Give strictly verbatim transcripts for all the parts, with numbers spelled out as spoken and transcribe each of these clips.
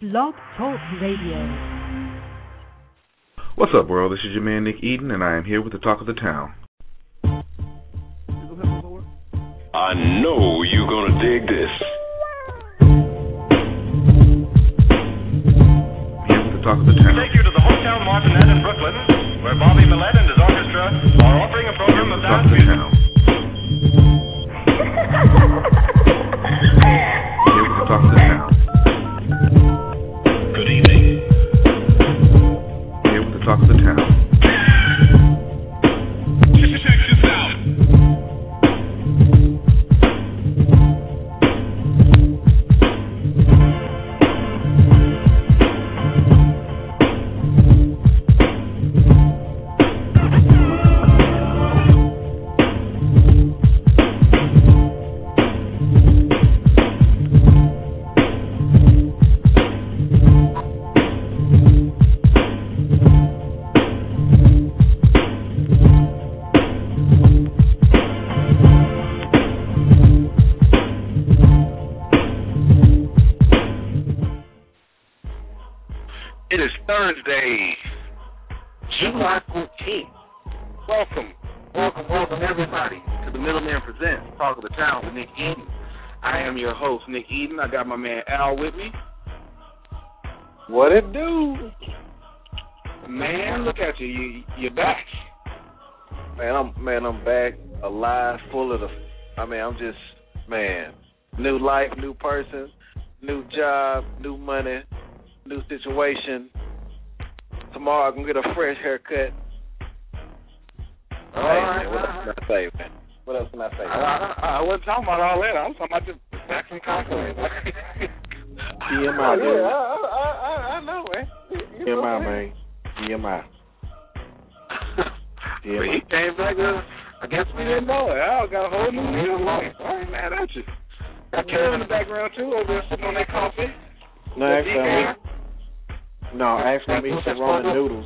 Blog Talk Radio. What's up, world? This is your man, Nick Eden, and I am here with the talk of the town. I know you're gonna dig this. Here with the talk of the town. We take you to the Hotel Martinet in Brooklyn, where Bobby Millett and his orchestra are offering a program of dance music. Here with the talk of the town. Good evening. Here with the talk of the town. Check this out. It is Thursday, July fourteenth. Welcome, welcome, welcome everybody to the Middleman Presents Talk of the Town with Nick Eden. I am your host, Nick Eden. I got my man Al with me. What it do? Man, look at you. you you're back. Man, I'm man, I'm back, alive, full of the. I mean, I'm just man, new life, new person, new job, new money, new situation. Tomorrow I'm gonna get a fresh haircut. All hey, right, man, what else can I say, man? What else can I say? I, I, I wasn't talking about all that. I'm talking about just back from compliment. T M I, dude. Yeah, I, I, I, I know, man. T M I, man. T M I. But he came back with, I guess we didn't know it. I got a whole new meal life. I ain't mad at you. Got Karen in the background, too, over there sitting on that coffee. No, actually, no, actually, me some ramen noodles.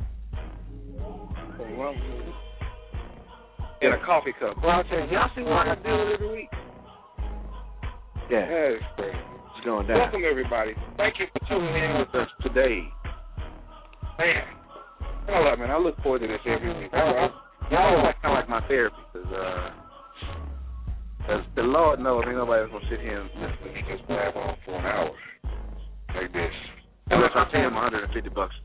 In a coffee cup. Well, I tell you, y'all see what I deal with every week? Yeah. That is crazy. It's going down. Welcome, everybody. Thank you for tuning in with us today. Man, I love it, man. I look forward to this every week. I, I, y'all are kind of like my therapy, because uh, cause the Lord knows ain't nobody going to sit here and listen to me just blab on for an hour like this. Unless I pay him one hundred fifty bucks.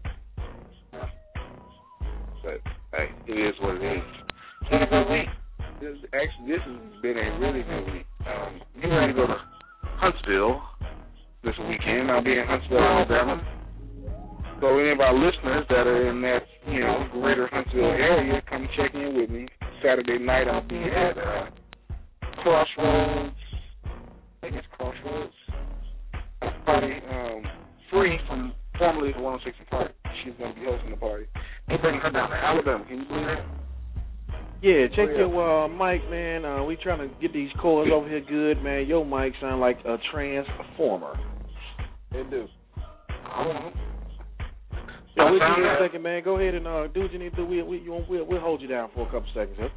But, hey, it is what it is. It's been a good week. This, actually, this has been a really good week. Um, getting ready to go to Huntsville this weekend. I'll be in Huntsville, Alabama. So any of our listeners that are in that, you know, greater Huntsville area, come check in with me. Saturday night I'll be at uh, Crossroads. I think it's Crossroads. A party, um, free from formerly the one oh six party. She's going to be hosting the party. They're bringing her down to Alabama. Can you believe that? Yeah, check your uh, mic, man. Uh, we trying to get these cords over here good, man. Your mic sound like a transformer. They do. Oh. Yeah, we'll give you a second, man. Go ahead and uh, do what you need to do. We, we, you, we'll, we'll hold you down for a couple seconds, huh?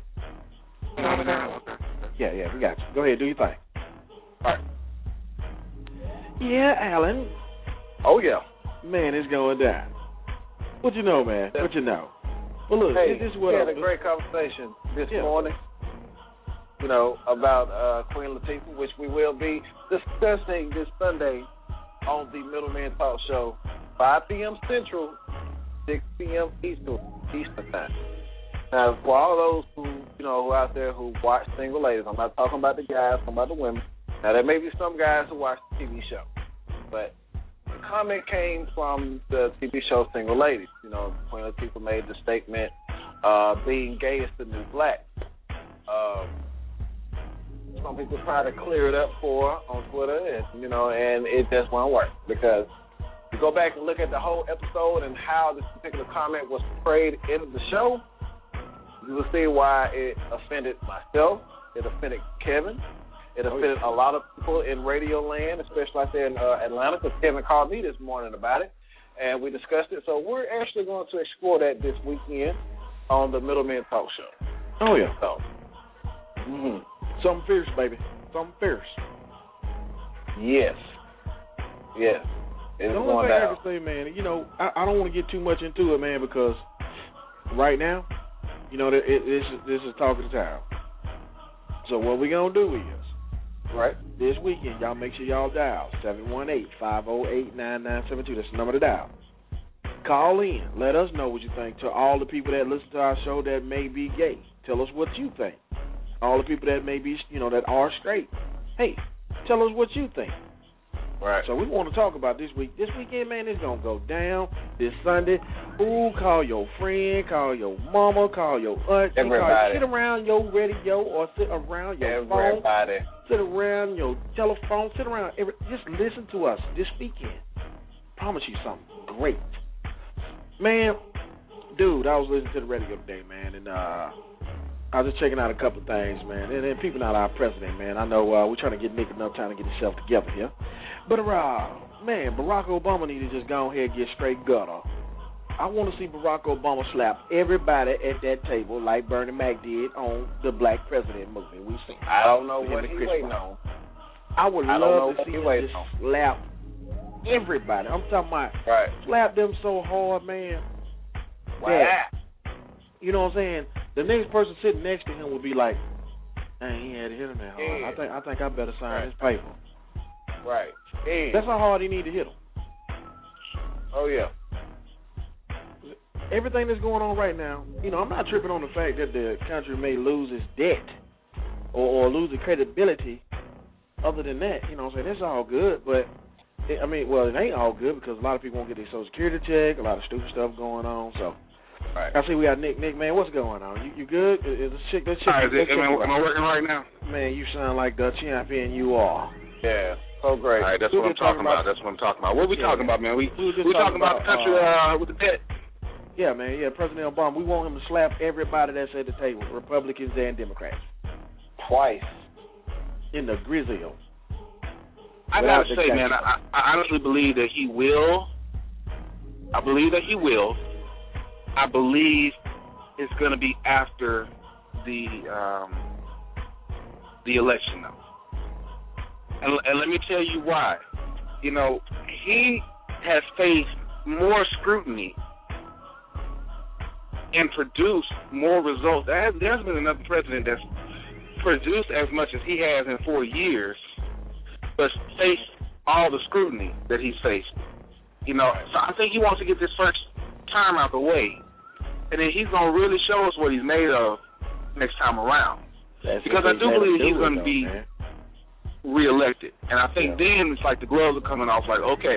Yeah, yeah, we got you. Go ahead, do your thing. All right. Yeah, Alan. Oh, yeah. Man, it's going down. What you know, man? What you know? Well, look, hey, this is what we I had a great conversation this yeah. morning, you know, about uh, Queen Latifah, which we will be discussing this Sunday on the Middleman Talk Show, five p.m. Central, six p.m. Eastern, Eastern Time. Now, for all those who, you know, who out there who watch Single Ladies, I'm not talking about the guys, I'm talking about the women. Now, there may be some guys who watch the T V show, but the comment came from the T V show Single Ladies. You know, Queen Latifah made the statement, uh, being gay is the new black. Um, some people try to clear it up for her on Twitter, and, you know, and it just won't work because you go back and look at the whole episode and how this particular comment was portrayed in the show, you will see why it offended myself, it offended Kevin, it offended a lot of people in radio land, especially out there in uh, Atlanta, because Kevin called me this morning about it, and we discussed it. So we're actually going to explore that this weekend on the Middleman Talk Show. Oh, yeah. So, mm-hmm. Something fierce, baby. Something fierce. Yes. Yes. It's the going only thing down. I can say, man, you know, I, I don't want to get too much into it, man, because right now, you know, it, it, this is this is talk of the town. So what we gonna do is, right, this weekend, y'all make sure y'all dial seven one eight, five oh eight, nine nine seven two. That's the number to dial. Call in. Let us know what you think. To all the people that listen to our show that may be gay, tell us what you think. All the people that may be, you know, that are straight, hey, tell us what you think. Right. So we want to talk about this week. This weekend, man, it's going to go down this Sunday. Ooh, call your friend, call your mama, call your aunt. Everybody. Sit around your radio or sit around your Everybody. phone. Sit around your telephone. Sit around. Every, just listen to us this weekend. Promise you something great. Man, dude, I was listening to the radio today, man, and uh, I was just checking out a couple of things, man. And then peeping out our president, man. I know uh, we're trying to get Nick enough time to get himself together here. But, uh, man, Barack Obama need to just go ahead and get straight gutter. I want to see Barack Obama slap everybody at that table like Bernie Mac did on the Black President movie. We seen. I don't know what he's waiting on. I would I love to don't know see him what he just waiting slap everybody. I'm talking about Right. slap them so hard, man. Wow. that, you know what I'm saying? The next person sitting next to him would be like, "Dang, he had to hit him that hard. Yeah. I think I think I better sign Right. this paper." Right. Yeah. That's how hard he need to hit him. Oh, yeah. Everything that's going on right now, you know, I'm not tripping on the fact that the country may lose its debt or, or lose its credibility. Other than that, you know what I'm saying? It's all good, but, it, I mean, well, it ain't all good because a lot of people won't get their Social Security check, a lot of stupid stuff going on, so. Right. I see we got Nick. Nick, man, what's going on? You, you good? Is this chick, this chick, All right, this am, I, chick- am I working right now? Man, you sound like the champion you are. Yeah. So great. All right, that's We what were I'm talking talking about. about- That's what I'm talking about. What are we Yeah. talking about, man? We We were just we talking talking about, about, the country uh, with the debt. Yeah, man, yeah, President Obama, we want him to slap everybody that's at the table, Republicans and Democrats, Twice. in the grizzle. I Without gotta the say, gangster. man, I, I honestly believe that he will. I believe that he will. I believe it's going to be after the um, the election, though. And, and let me tell you why. You know, he has faced more scrutiny and produced more results. There has, there has been another president that's produced as much as he has in four years, but faced all the scrutiny that he's faced. You know, so I think he wants to get this first time out the way, and then he's going to really show us what he's made of next time around. That's Because what I they do let him believe do he's it, going to though, be man. reelected. And I think Yeah. then it's like the gloves are coming off, like, okay,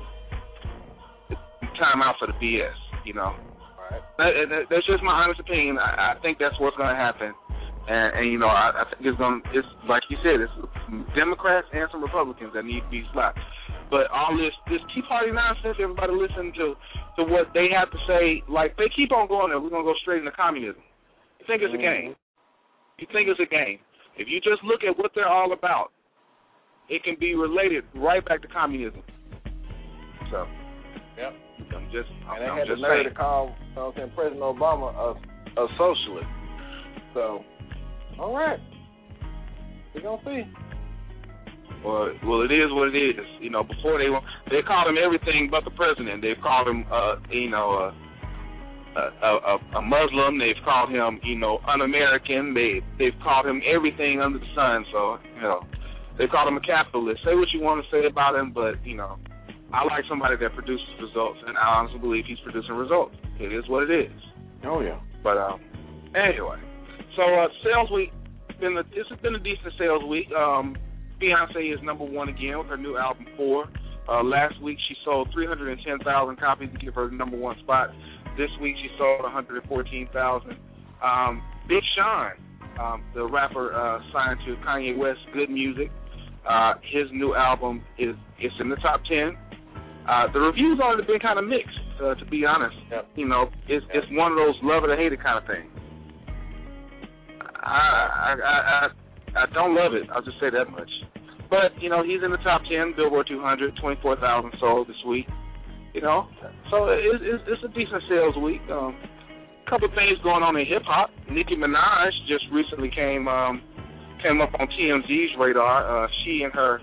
time out for the B S, you know. Right. That, that, that's just my honest opinion. I, I think that's what's going to happen. And, and you know, I, I think it's going to, it's like you said, it's Democrats and some Republicans that need to be slapped. But all this, this Tea Party nonsense, everybody listen to, to what they have to say. Like, they keep on going there. We're going to go straight into communism. You think it's a game. You think it's a game. If you just look at what they're all about, it can be related right back to communism. So, Yep. I'm just, And they I'm had the just nerve saying. to call, you know what I'm saying, President Obama a, a socialist. So, all right. We're going to see. Well, well, it is what it is. You know, before they they called him everything but the president. They've called him, uh, you know, uh, a, a, a Muslim. They've called him, you know, un-American. They they've called him everything under the sun. So, you know, they called him a capitalist. Say what you want to say about him, but you know, I like somebody that produces results, and I honestly believe he's producing results. It is what it is. Oh, yeah. But um, anyway, so uh, sales week. Been a, it's been a decent sales week. Um, Beyonce is number one again with her new album Four. Uh, last week she sold three hundred ten thousand copies to give her the number one spot. This week she sold one hundred fourteen thousand. Um, Big Sean, um, the rapper uh, signed to Kanye West's Good Music. Uh, his new album is it's in the top ten. Uh, the reviews on it have been kind of mixed, uh, to be honest. Yep. You know, it's it's one of those love it or hate it kind of thing. I, I I I don't love it. I'll just say that much. But you know, he's in the top ten, Billboard two hundred, twenty-four thousand sold this week. You know, so it's it's, it's a decent sales week. Um, couple things going on in hip hop. Nicki Minaj just recently came um came up on T M Z's radar. Uh, she and her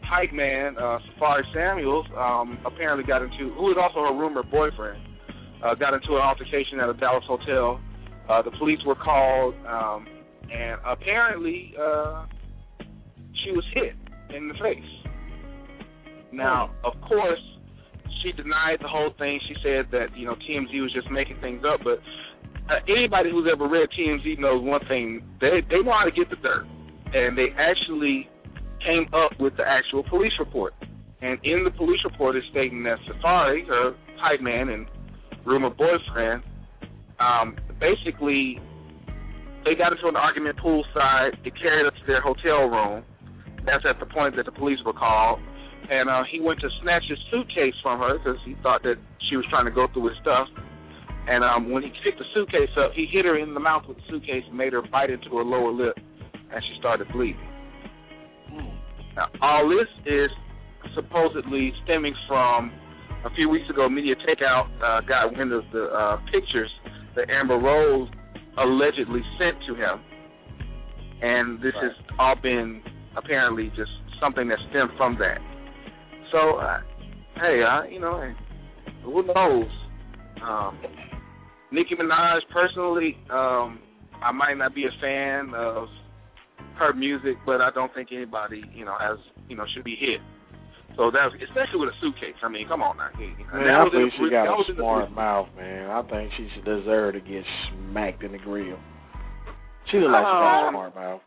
hype man, uh, Safari Samuels, um, apparently got into, who is also her rumored boyfriend, uh, got into an altercation at a Dallas hotel. Uh, the police were called, um, and apparently uh, she was hit in the face. Now, of course, she denied the whole thing. She said that, you know, T M Z was just making things up, but uh, anybody who's ever read T M Z knows one thing. They, they know how to get the dirt, and they actually came up with the actual police report. And in the police report is stating that Safari, her hype man and rumored boyfriend, um, basically they got into an argument poolside. It carried up to their hotel room. That's at the point that the police were called. And uh, he went to snatch his suitcase from her because he thought that she was trying to go through his stuff. And um, when he picked the suitcase up, he hit her in the mouth with the suitcase and made her bite into her lower lip, and she started bleeding. Now, all this is supposedly stemming from a few weeks ago, Media Takeout uh, got wind of the uh, pictures that Amber Rose allegedly sent to him. And this right. has all been apparently just something that stemmed from that. So, uh, hey, uh, you know, who knows? Um, Nicki Minaj, personally, um, I might not be a fan of her music, but I don't think anybody, you know, has, you know, should be hit. So that's especially with a suitcase. I mean, come on now. Man, I think she got a smart mouth, man. I think she should deserve to get smacked in the grill. She look like she got a smart mouth.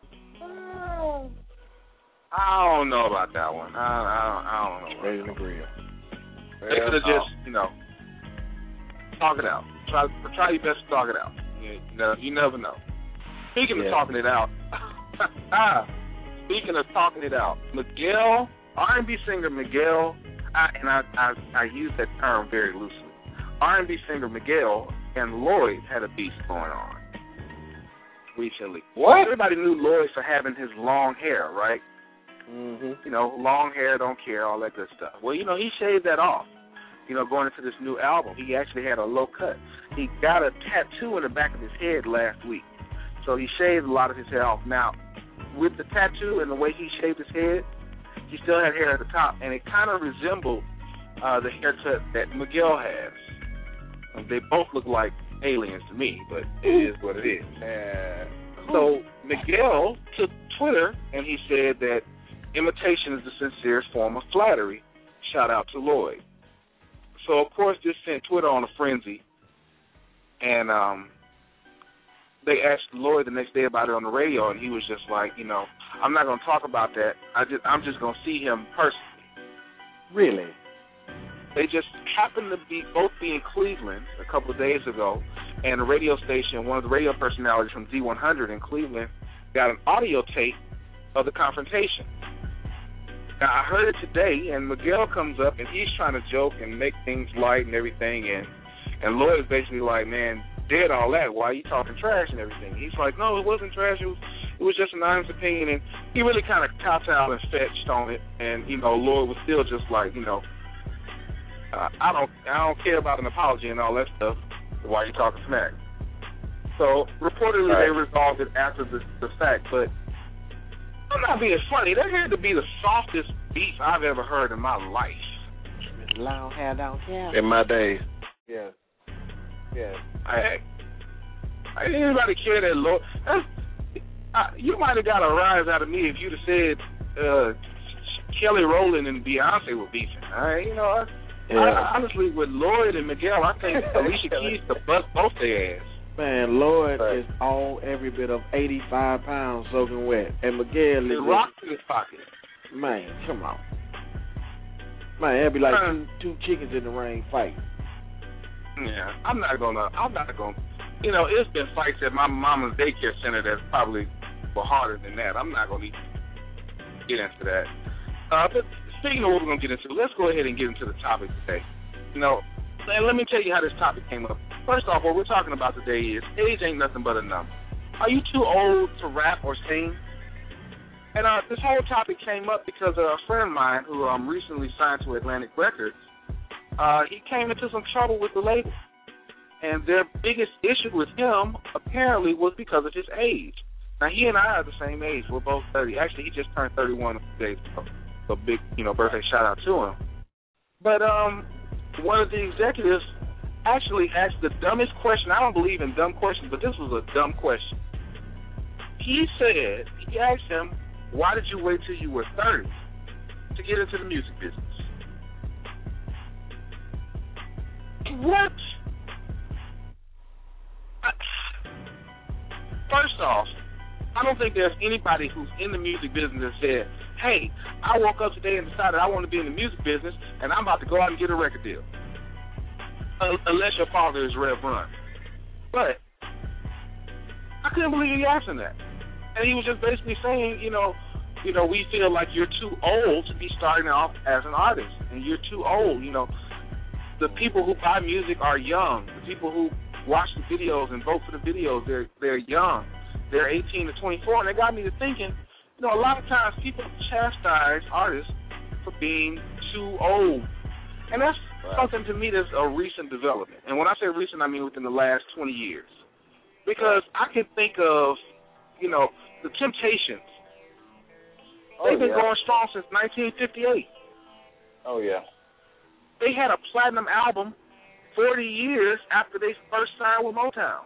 I don't know about that one. I, I, I don't know. Straight in the grill. They could have just, you know, talk it out. Try, try your best to talk it out. You, you know, you never know. Speaking yeah. of talking it out. Speaking of talking it out, Miguel, R and B singer Miguel, I, and I, I I use that term very loosely. R and B singer Miguel and Lloyd had a beef going on recently. What? Everybody knew Lloyd for having his long hair, right? Mm-hmm. You know, long hair, don't care, all that good stuff. Well, you know, he shaved that off. You know, going into this new album, he actually had a low cut. He got a tattoo in the back of his head last week. So he shaved a lot of his hair off. Now, with the tattoo and the way he shaved his head, he still had hair at the top, and it kind of resembled uh, the haircut that Miguel has. Um, they both look like aliens to me, but it is what it is. Uh, so Miguel took Twitter, and he said that imitation is the sincerest form of flattery. Shout out to Lloyd. So, of course, this sent Twitter on a frenzy, and um, they asked Lloyd the next day about it on the radio, and he was just like, you know, I'm not going to talk about that. I just, I'm just going to see him personally. Really? They just happened to be both be in Cleveland a couple of days ago, and the radio station, one of the radio personalities from Z one hundred in Cleveland, got an audio tape of the confrontation. Now, I heard it today, and Miguel comes up, and he's trying to joke and make things light and everything, and, and Lloyd is basically like, man, dead all that, why are you talking trash and everything? He's like, no, it wasn't trash, it was, it was just an honest opinion, and he really kind of kowtowed and fetched on it, and, you know, Lloyd was still just like, you know, uh, I don't I don't care about an apology and all that stuff, why are you talking smack? So, reportedly, right. they resolved it after the, the fact, but I'm not being funny. That had to be the softest beef I've ever heard in my life. Long hair, don't care. In my days. Yeah. Yeah. I, I didn't anybody care that Lord. I, you might have got a rise out of me if you'd have said uh, Kelly Rowland and Beyonce were beefing. All right, you know, I, yeah. I, honestly, with Lloyd and Miguel, I think Alicia Keys to bust both their ass. Man, Lloyd right. is on every bit of eighty-five pounds soaking wet. And Miguel is... rock in his pocket. Man, come on. Man, it'd be like two, two chickens in the ring fighting. Yeah, I'm not gonna, I'm not gonna, you know, it's been fights at my mama's daycare center that's probably were harder than that. I'm not gonna get into that. Uh, but speaking of what we're gonna get into, let's go ahead and get into the topic today. You know, and let me tell you how this topic came up. First off, what we're talking about today is age ain't nothing but a number. Are you too old to rap or sing? And uh, this whole topic came up because a friend of mine who um, recently signed to Atlantic Records, uh, he came into some trouble with the label. And their biggest issue with him apparently was because of his age. Now, he and I are the same age. We're both thirty. Actually, he just turned thirty-one a few days ago. a big, you know, birthday shout out to him. But um, one of the executives actually asked the dumbest question. I don't believe in dumb questions, but this was a dumb question. He said, he asked him, why did you wait till you were thirty to get into the music business? What? First off, I don't think there's anybody who's in the music business that said, hey, I woke up today and decided I want to be in the music business and I'm about to go out and get a record deal. Uh, unless your father is Rev Run. But I couldn't believe he asked him that. And he was just basically saying, you know, you know, we feel like you're too old to be starting off as an artist. And you're too old, you know. The people who buy music are young. The people who watch the videos and vote for the videos, they're they're young. They're eighteen to twenty-four, and they got me to thinking, you know, a lot of times people chastise artists for being too old. And that's right. Something to me that's a recent development. And when I say recent, I mean within the last twenty years. Because I can think of, you know, the Temptations. Oh, They've been yeah. going strong since nineteen fifty-eight. Oh, yeah. They had a platinum album forty years after they first signed with Motown.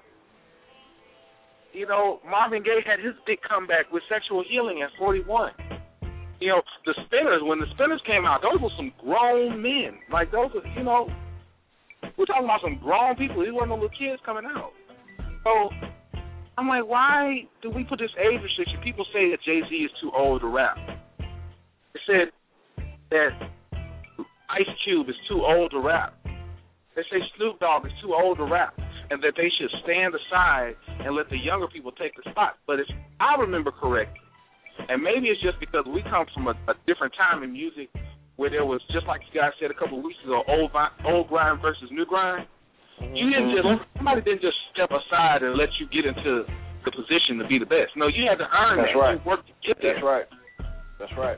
You know, Marvin Gaye had his big comeback with Sexual Healing at forty-one. You know, the Spinners, when the Spinners came out, those were some grown men. Like, those were, you know, we're talking about some grown people. These weren't no little kids coming out. So, I'm like, why do we put this age restriction? People say that Jay-Z is too old to rap. They said that Ice Cube is too old to rap. They say Snoop Dogg is too old to rap, and that they should stand aside and let the younger people take the spot. But if I remember correctly, and maybe it's just because we come from a, a different time in music where there was, just like you guys said a couple of weeks ago, old old grind versus new grind. Mm-hmm. You didn't just, somebody didn't just step aside and let you get into the position to be the best. No, you had to earn That's that. Right. You worked to get there. That's right. That's right.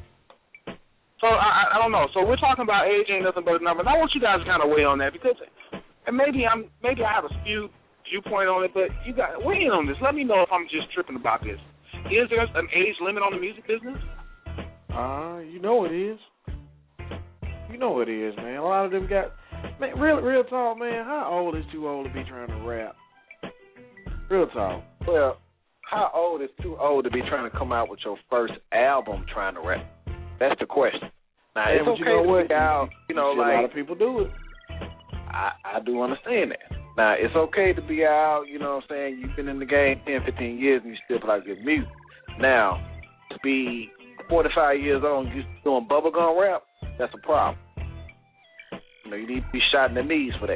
So, I, I don't know. So, we're talking about age ain't nothing but a number. And I want you guys to kind of weigh on that because and maybe I'm maybe I have a few viewpoint on it, but you got weigh in on this. Let me know if I'm just tripping about this. Is there an age limit on the music business? Uh, you know it is. You know it is, man. A lot of them got, man, real, real talk, man. How old is too old to be trying to rap? Real talk. Well, how old is too old to be trying to come out with your first album trying to rap? That's the question. Now, yeah, it's but okay you know to what? be out, you know, you like a lot of people do it. I, I do understand that. Now, it's okay to be out, you know what I'm saying? You've been in the game ten, fifteen years and you still play good music. Now, to be forty-five years old and you doing bubblegum rap, that's a problem. You know, you need to be shot in the knees for that.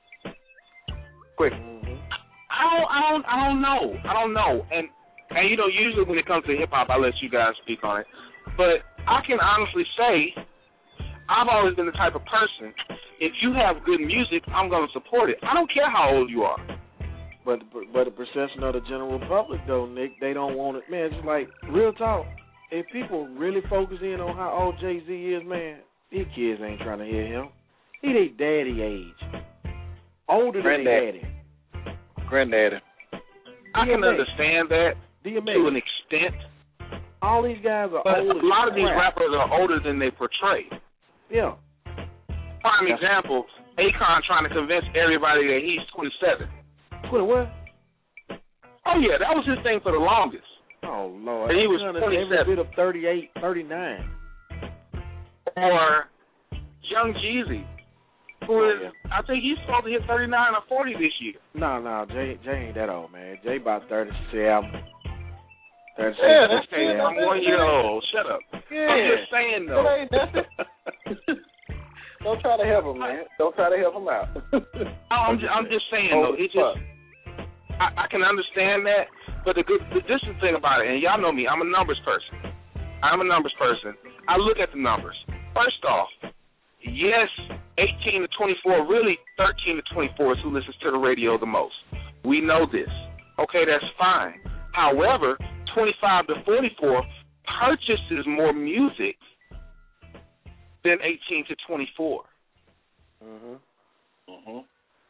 Quick. Mm-hmm. I don't, I don't, I don't know. I don't know. And, and you know, usually when it comes to hip-hop, I let you guys speak on it. But I can honestly say I've always been the type of person, if you have good music, I'm going to support it. I don't care how old you are. But but the perception of the general public, though, Nick, they don't want it. Man, it's like, real talk, if people really focus in on how old Jay-Z is, man, these kids ain't trying to hear him. He they daddy age. Older than their daddy. Granddaddy. I can understand that D M A. to an extent. All these guys are but old. A lot of these crap. rappers are older than they portray. Yeah. Prime example, Akon trying to convince everybody that he's twenty-seven. twenty what? Oh, yeah, that was his thing for the longest. Oh, Lord. And he was twenty-seven. Every bit of thirty-eight, thirty-nine. Or Young Jeezy, who oh, is, yeah. I think he's supposed to hit thirty-nine or forty this year. No, no, Jay, Jay ain't that old, man. Jay about thirty-seven. thirty-six. Yeah, that's okay, I'm one year old. Shut up. Yeah. I'm just saying, though. It ain't nothing. Don't try to help him, man. Don't try to help him out. I'm, just, I'm just saying, though. It just, I, I can understand that, but the good, the, this is the thing about it, and y'all know me. I'm a numbers person. I'm a numbers person. I look at the numbers. First off, yes, eighteen to twenty-four, really thirteen to twenty-four is who listens to the radio the most. We know this. Okay, that's fine. However, twenty-five to forty-four purchases more music than eighteen to twenty-four. Mhm. Mhm.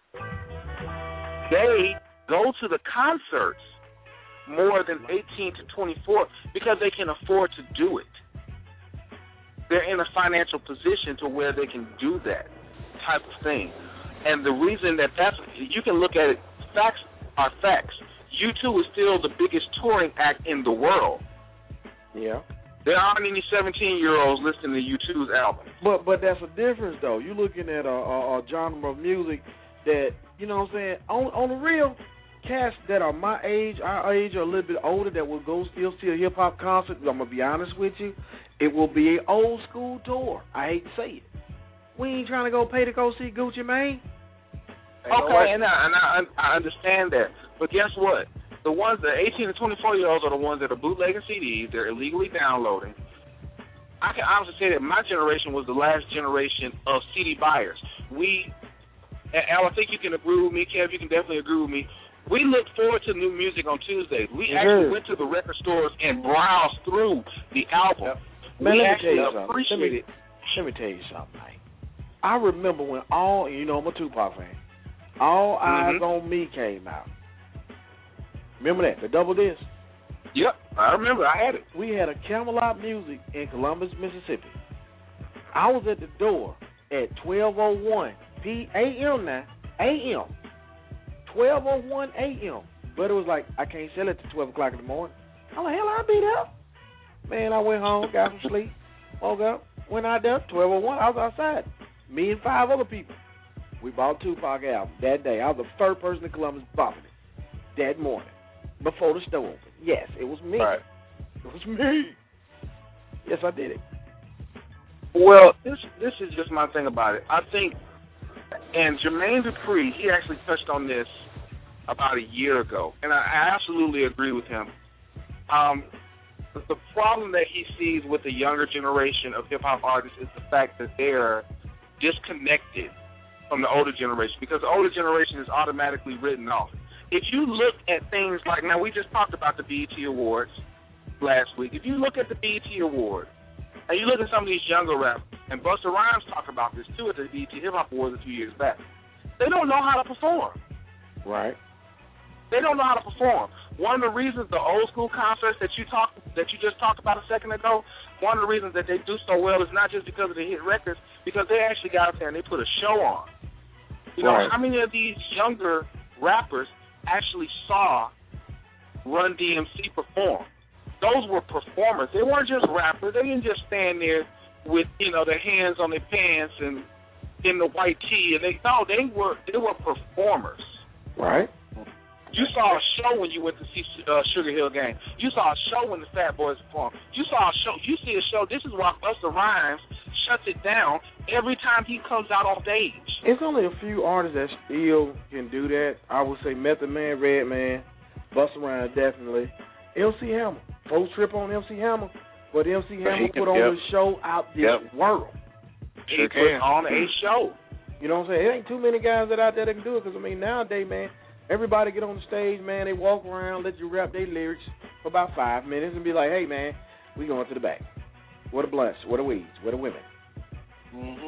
They go to the concerts more than eighteen to twenty-four because they can afford to do it. they're in a financial position to where they can do that type of thing. And the reason that that's, you can look at it, facts are facts. U two is still the biggest touring act in the world. Yeah. There aren't any seventeen-year-olds listening to U two's album. But but that's a difference, though. You're looking at a, a, a genre of music that, you know what I'm saying, on, on the real, cats that are my age, our age, or a little bit older that will go still see a hip-hop concert, I'm going to be honest with you, it will be an old-school tour. I hate to say it. We ain't trying to go pay to go see Gucci Mane. Okay, and, I, and I, I understand that. But guess what? The ones, the eighteen to twenty-four-year-olds are the ones that are bootlegging C Ds. They're illegally downloading. I can honestly say that my generation was the last generation of C D buyers. We, and Al, I think you can agree with me, Kev, you can definitely agree with me. We looked forward to new music on Tuesdays. We mm-hmm. actually went to the record stores and browsed through the album. Yep. Man, we let me actually tell you appreciated something. Let me, let me tell you something, man. I remember when all, you know, I'm a Tupac fan, All Eyes mm-hmm. on Me came out. Remember that, the double disc? Yep, I remember. I had it. We had a Camelot Music in Columbus, Mississippi. I was at the door at twelve oh one a.m. now, A M twelve oh one a.m. But it was like, I can't sell it to twelve o'clock in the morning. I'm like, hell, I'll be there. Man, I went home, got some sleep, woke up, went out there, twelve oh one, I was outside. Me and five other people. We bought Tupac album that day. I was the first person in Columbus bought it that morning before the store opened. Yes, it was me. Right. It was me. Yes, I did it. Well, this this is just my thing about it. I think, and Jermaine Dupri, he actually touched on this about a year ago, and I, I absolutely agree with him. Um, the, the problem that he sees with the younger generation of hip-hop artists is the fact that they're disconnected from the older generation, because the older generation is automatically written off. If you look at things like, now we just talked about the B E T Awards last week. If you look at the B E T Awards, and you look at some of these younger rappers, and Busta Rhymes talked about this too at the B E T Hip Hop Awards a few years back, they don't know how to perform. Right. They don't know how to perform. One of the reasons the old school concerts that you talked that you just talked about a second ago, one of the reasons that they do so well is not just because of the hit records, because they actually got out there and they put a show on. You know, right. How many of these younger rappers actually saw Run D M C perform? Those were performers. They weren't just rappers. They didn't just stand there with, you know, their hands on their pants and in the white tee. And they no, they were they were performers. Right. You saw a show when you went to see uh, Sugar Hill Gang. You saw a show when the Fat Boys performed. You saw a show. You see a show. This is why Busta Rhymes shuts it down every time he comes out on stage. It's only a few artists that still can do that. I would say Method Man, Redman, Busta Rhymes definitely. L C Hammer. Folks trip on L C Hammer, but L C Hammer put on yep. a show out this yep. world. Sure he put on a show. You know what I'm saying? It ain't too many guys that out there that can do it, because, I mean, nowadays, man, everybody get on the stage, man, they walk around, let you rap their lyrics for about five minutes and be like, hey, man, we going to the back. What a blunts, what a weeds, what a women. Mm-hmm.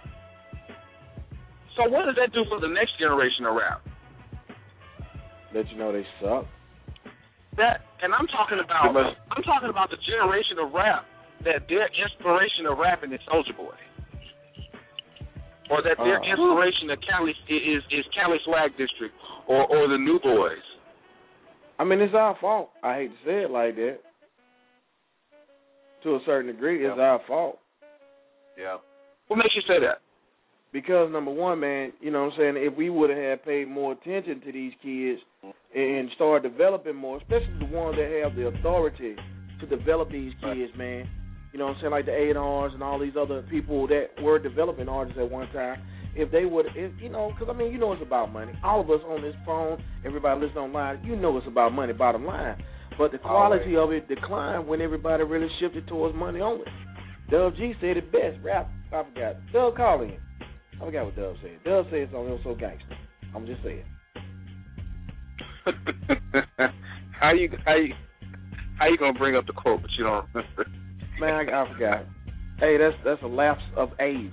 So what does that do for the next generation of rap? Let you know they suck. That, and I'm talking about, I'm talking about the generation of rap that their inspiration of rapping is Soulja Boy, or that their uh, inspiration of Cali is is Cali Swag District, or or the New Boys. I mean, it's our fault. I hate to say it like that. To a certain degree, it's yeah. our fault. Yeah. What makes you say that? Because, number one, man, you know what I'm saying, if we would have had paid more attention to these kids and started developing more, especially the ones that have the authority to develop these kids, man, you know what I'm saying, like the A and R's and all these other people that were developing artists at one time, if they would, if, you know, because, I mean, you know it's about money. All of us on this phone, everybody listening online, you know it's about money, bottom line. But the quality of it declined when everybody really shifted towards money only. Dub G said it best. Rap, I forgot. Dub called in. I forgot what Dub said. Dub said it's on Him So Gangster. I'm just saying. how you how you how you gonna bring up the quote, but you don't remember? Man, I, I forgot. Hey, that's that's a lapse of age.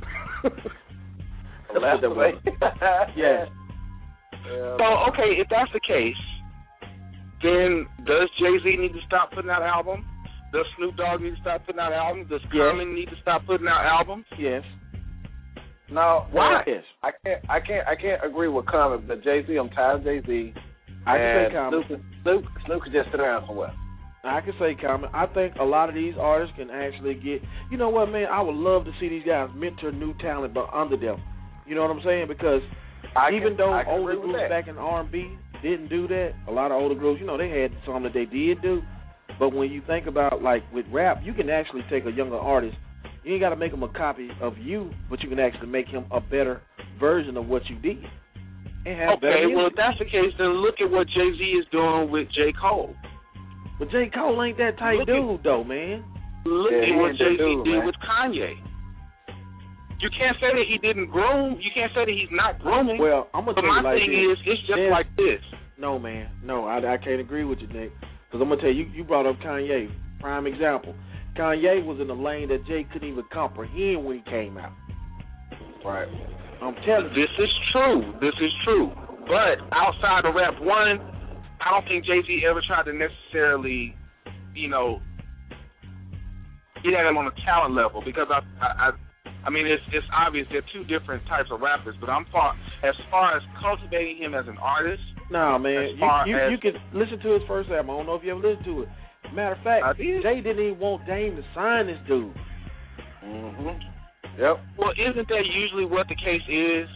a lapse of age. Yeah. So okay, if that's the case, then does Jay-Z need to stop putting out albums? Does Snoop Dogg need to stop putting out albums? Does Yes. Common need to stop putting out albums? Yes. No, Why? Yes. I can't. I can't. I can't agree with Common. But Jay Z, I'm tired of Jay Z. I can and say Common. Snoop, Snoop, Snoop could just sit down somewhere. I can say Common. I think a lot of these artists can actually get. You know what, man? I would love to see these guys mentor new talent, but under them. You know what I'm saying? Because I even can, though I can older agree with groups that. back in R and B didn't do that, a lot of older groups, you know, they had something that they did do. But when you think about, like, with rap, you can actually take a younger artist. You ain't got to make him a copy of you, but you can actually make him a better version of what you did. And have better Okay, music. well, if that's the case, then look at what Jay-Z is doing with J. Cole. But J. Cole ain't that type Look at- dude, though, man. Look Yeah, he at what ain't that Jay-Z dude, did man. with Kanye. You can't say that he didn't groom. You can't say that he's not grooming. Well, I'm going to but tell you my like thing this. is, it's just There's- like this. No, man. No, I, I can't agree with you, Nick. Because I'm going to tell you, you brought up Kanye. Prime example. Kanye was in a lane that Jay couldn't even comprehend when he came out. Right. I'm telling you. This is true. This is true. But outside of Rap One, I don't think Jay-Z ever tried to necessarily, you know, get at him on a talent level because I, I, I, I mean, it's it's obvious they're two different types of rappers. But I'm far as far as cultivating him as an artist. Nah, man. As You, far you, as- you can listen to his first album. I don't know if you ever listened to it. Matter of fact, I did. Jay didn't even want Dame to sign this dude. Mm-hmm. Yep. Well, isn't that usually what the case is?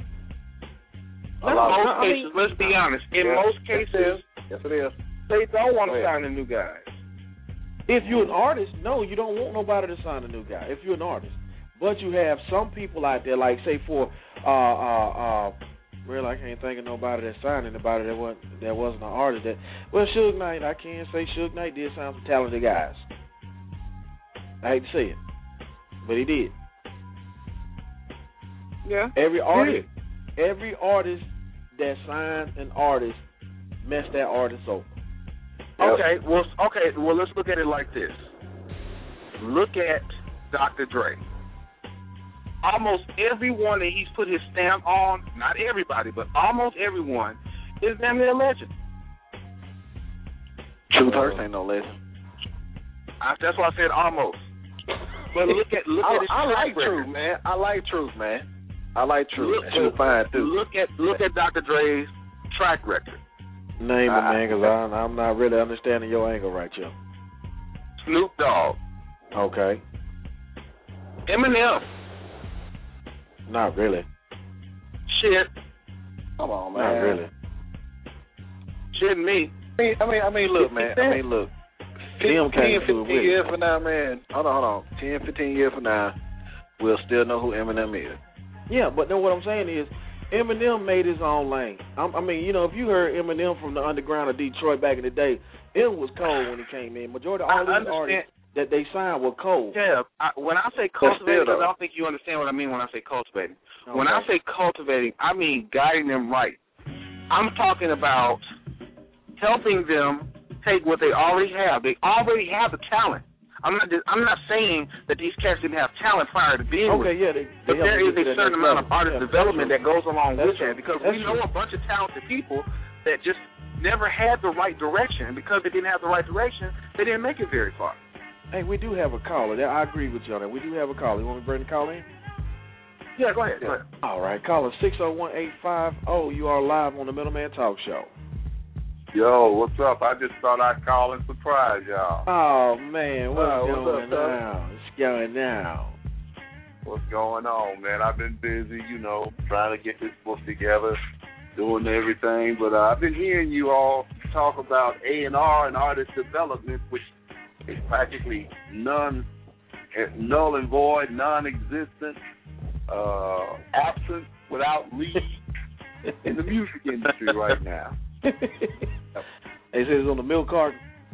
A In lot of- most I mean- cases, let's be honest. In Yeah, most yes, it cases, is. Yes, it is. they don't want Go to ahead. sign the new guys. If you're an artist, no, you don't want nobody to sign a new guy. If you're an artist, but you have some people out there, like say for, uh, uh, uh, really, I can't think of nobody that signed anybody that wasn't that wasn't an artist. That well, Suge Knight, I can't say Suge Knight did sign some talented guys. I hate to say it, but he did. Yeah. Every artist, every artist that signed an artist messed that artist over. Okay, well, okay, well, let's look at it like this. Look at Doctor Dre. Almost everyone that he's put his stamp on, not everybody, but almost everyone, is damn near a legend. Truth Hurts ain't no legend. I, that's why I said almost. But look at look I, at his I track like record. Truth, man. I like Truth, man. I like Truth. Look, man. She was fine too. look at look at Doctor Dre's track record. Name it, Uh, man, because I'm not really understanding your angle right here. Snoop Dogg, Okay, Eminem, not really, shit, Come on, man. not really. shit me. I mean, I mean, I mean, look, man. I mean, look. Them ten, can't do it fifteen with years it. from now, man. Hold on, hold on. ten, fifteen years from now, we'll still know who Eminem is. Yeah, but then what I'm saying is, Eminem made his own lane. I'm, I mean, you know, if you heard Eminem from the underground of Detroit back in the day, it was cold when he came in. Majority of all I these understand. artists that they signed were cold. Yeah, I, when I say still, cultivating, though. I don't think you understand what I mean when I say cultivating. Okay. When I say cultivating, I mean guiding them right. I'm talking about helping them take what they already have. They already have the talent. I'm not. Just, I'm not saying that these cats didn't have talent prior to being with Okay, me. yeah, they, But they there is helped a them get to that certain next amount of level. artist Yeah, development that's that goes along That's with true. that because That's we know true. a bunch of talented people that just never had the right direction. And because they didn't have the right direction, they didn't make it very far. Hey, we do have a caller. I agree with you on that. We do have a caller. You want me to bring the call in? Yeah, go ahead. Go ahead. All right, caller six oh one eight five oh. You are live on the Middleman Talk Show. Yo, what's up? I just thought I'd call and surprise y'all. Oh man, what's Uh, what's going up, Doug? on? What's going on? What's going on, man? I've been busy, you know, trying to get this book together, doing everything. But uh, I've been hearing you all talk about A and R and artist development, which is practically none, null and void, non-existent, uh, absent, without lead in the music industry right now. They said it's on the milk carton.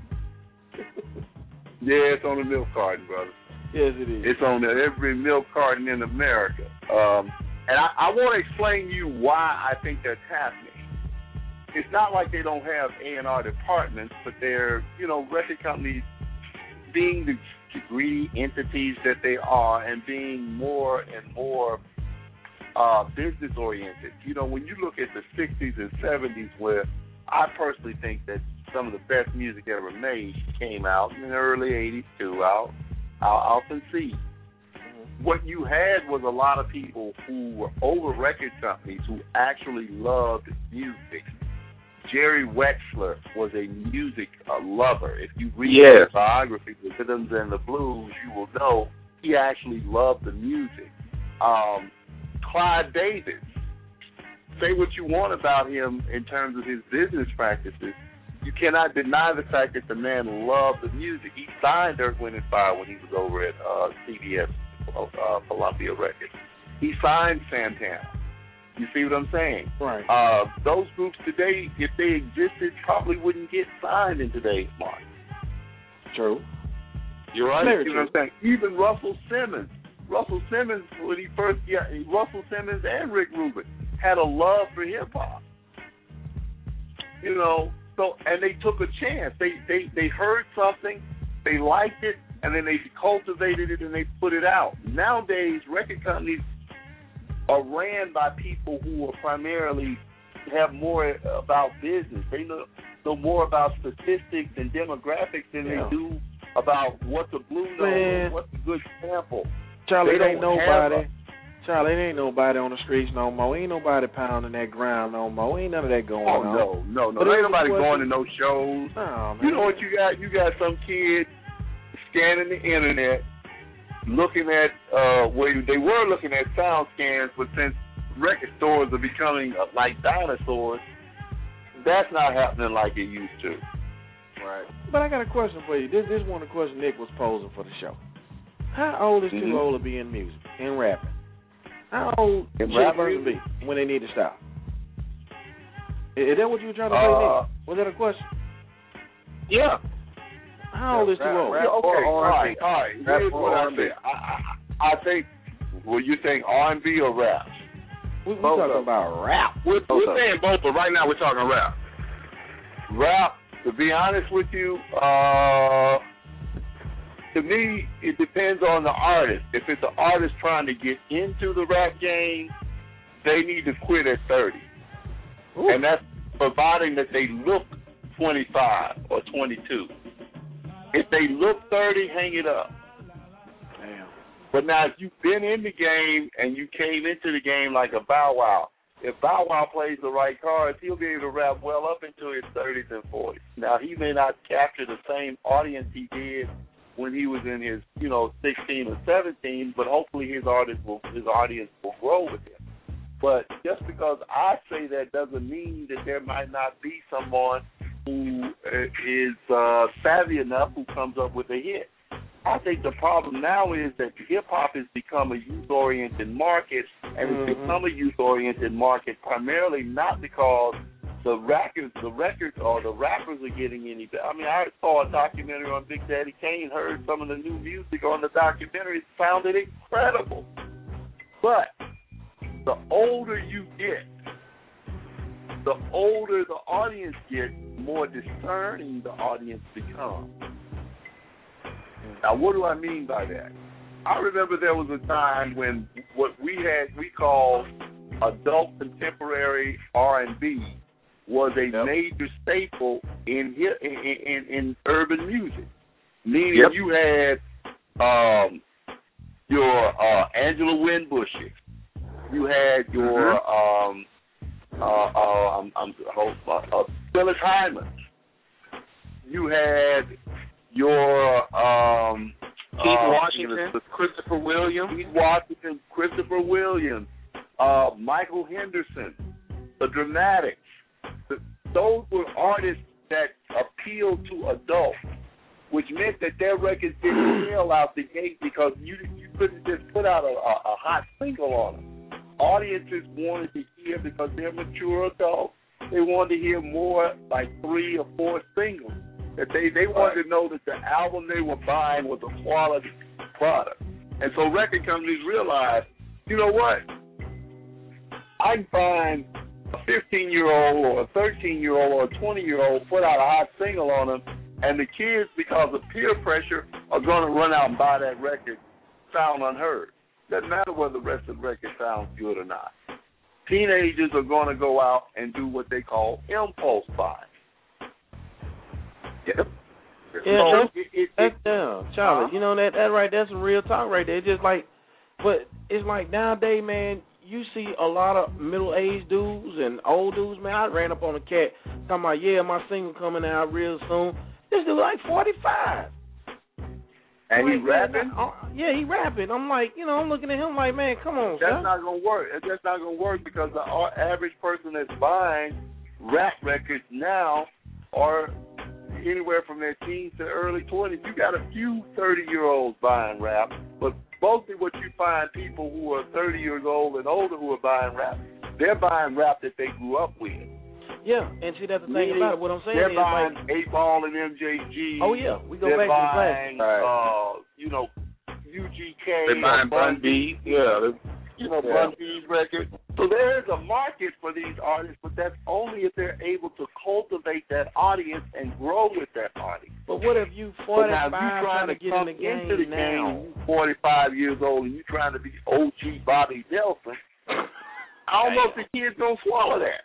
Yeah, it's on the milk carton, brother. Yes, it is. It's on every milk carton in America. Um, and I, I want to explain to you why I think that's happening. It's not like they don't have A and R departments, but they're, you know, record companies being the, the greedy entities that they are and being more and more uh, business-oriented. You know, when you look at the sixties and seventies where I personally think that some of the best music ever made came out in the early eighties too. I'll, I'll, I'll concede. Mm-hmm. What you had was a lot of people who were over record companies who actually loved music. Jerry Wexler was a music uh, lover. If you read yes. his biography, The Rhythms and the Blues, you will know he actually loved the music. Um, Clive Davis, say what you want about him in terms of his business practices, you cannot deny the fact that the man loved the music. He signed Earth, Wind and Fire when he was over at uh, C B S, uh, Columbia Records. He signed Santana. You see what I'm saying? Right. Uh, those groups today, if they existed, probably wouldn't get signed in today's market. True. You're right. Very you true. know what I'm saying? Even Russell Simmons. Russell Simmons, when he first, yeah, Russell Simmons and Rick Rubin had a love for hip hop. You know, so and they took a chance. They they they heard something, they liked it, and then they cultivated it and they put it out. Nowadays, record companies are ran by people who are primarily have more about business. They know, know more about statistics and demographics than yeah. they do about what's a blue note, what's a good sample. Charlie, they it ain't nobody. A, Charlie, it ain't nobody on the streets no more. Ain't nobody pounding that ground no more. Ain't none of that going oh, on. no, no, no. But There ain't nobody going to no shows. No, man. You know what you got? You got some kid scanning the internet, looking at, uh, where they were looking at sound scans, but since record stores are becoming uh, like dinosaurs, that's not happening like it used to. Right. But I got a question for you. This, this is one of the questions Nick was posing for the show. How old is mm-hmm. too old to be in music, in rapping? How old in should a person be when they need to stop? Is, is that what you were trying to say, uh, Nick? Was that a question? Yeah. How old is too old? Rap okay, all right, all right. Here's what I say. I, I, I think, well, you think R and B or rap? We, we're talking about rap. We're, we're saying both, but right now we're talking rap. Rap, to be honest with you, uh, to me, it depends on the artist. If it's an artist trying to get into the rap game, they need to quit at thirty. Ooh. And that's providing that they look twenty-five or twenty-two. If they look thirty, hang it up. Damn. But now, if you've been in the game and you came into the game like a Bow Wow, if Bow Wow plays the right cards, he'll be able to rap well up into his thirties and forties. Now, he may not capture the same audience he did when he was in his, you know, sixteen or seventeen, but hopefully his artist will, his audience will grow with him. But just because I say that doesn't mean that there might not be someone who is uh, savvy enough who comes up with a hit. I think the problem now is that hip-hop has become a youth-oriented market, and mm-hmm. it's become a youth-oriented market primarily not because the records, the records or the rappers are getting any better. I mean, I saw a documentary on Big Daddy Kane, heard some of the new music on the documentary, sounded incredible. But the older you get, the older the audience gets, more discerning the audience becomes. Now, what do I mean by that? I remember there was a time when what we had, we called adult contemporary R and B was a yep. major staple in, in in in urban music. Meaning yep. you had um, your uh, Angela Winbush, you had your mm-hmm. um, uh, uh, um, um, uh, uh, Phyllis Hyman, you had your um, Keith uh, Washington, uh, Christopher Williams, Keith Washington, Christopher Williams, uh, Michael Henderson, the Dramatics. The, those were artists that appealed to adults, which meant that their records didn't sell out the gate because you you couldn't just put out a, a, a hot single on them. Audiences wanted to hear, because they're mature adults, they wanted to hear more, like three or four singles. That they, they wanted to know that the album they were buying was a quality product. And so record companies realized, you know what? I can find a fifteen-year-old or a thirteen-year-old or a twenty-year-old, put out a hot single on them, and the kids, because of peer pressure, are going to run out and buy that record, sound unheard. Doesn't matter whether the rest of the record sounds good or not. Teenagers are going to go out and do what they call impulse buying. Yep. Yeah, so that's, it, it, that's it, down, Charlie. huh? You know that that right. That's some real talk right there. It's just like, but it's like nowadays, man. You see a lot of middle-aged dudes and old dudes, man. I ran up on a cat talking about, yeah, my single coming out real soon. This dude like forty-five. And like, he rapping? Man, yeah, he rapping. I'm like, you know, I'm looking at him like, man, come on, That's son. not going to work. That's not going to work because the average person that's buying rap records now are anywhere from their teens to early twenties. You got a few thirty-year-olds buying rap, but mostly what you find people who are thirty years old and older who are buying rap, they're buying rap that they grew up with. Yeah, and see, that's the thing Meaning about it. What I'm saying they're is, buying like, eight Ball and M J G. Oh, yeah, we go they're back buying, to the class. uh, you know, U G K. They're buying Bun B. Yeah. You know, Yeah. Bun B's record. So there is a market for these artists, but that's only if they're able to cultivate that audience and grow with that audience. But what if you But now, forty-five if you're trying trying to to get come in the game into the now? game, you forty-five years old, and you're trying to be O G Bobby Nelson, I don't know if the kids don't swallow that.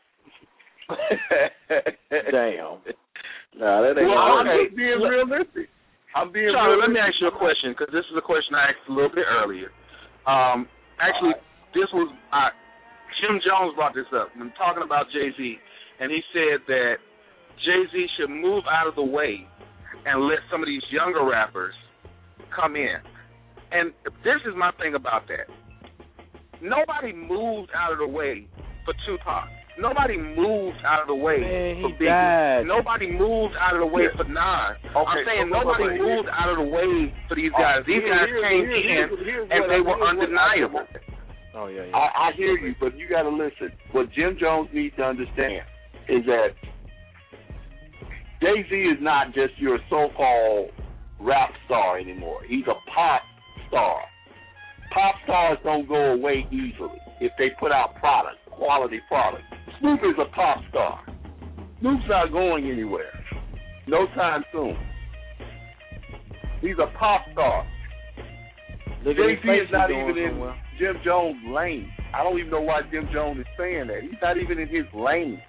Damn. Nah, that ain't Well, gonna I'm work. just being realistic. I'm being Charlie, let realistic. me ask you a question because this is a question I asked a little bit earlier. Um, actually, this was uh, Jim Jones brought this up when talking about Jay-Z, and he said that Jay-Z should move out of the way and let some of these younger rappers come in. And this is my thing about that. Nobody moved out of the way for Tupac. Nobody moved out of the way Man, he for Biggie. died. Nobody moved out of the way Yeah. for Nas. Okay, I'm saying so- so- nobody so- moved out of the way for these guys. Oh, These here- guys here- came here- in here's- here's and what they I- were here's what I- undeniable. Oh, yeah, yeah. I, I hear you, but you got to listen. What Jim Jones needs to understand is that Jay-Z is not just your so-called rap star anymore. He's a pop star. Pop stars don't go away easily if they put out product, quality product. Snoop is a pop star. Snoop's not going anywhere. No time soon. He's a pop star. Look at his Jay-Z face, is not he's going even in somewhere. Jim Jones' lane. I don't even know why Jim Jones is saying that. He's not even in his lane.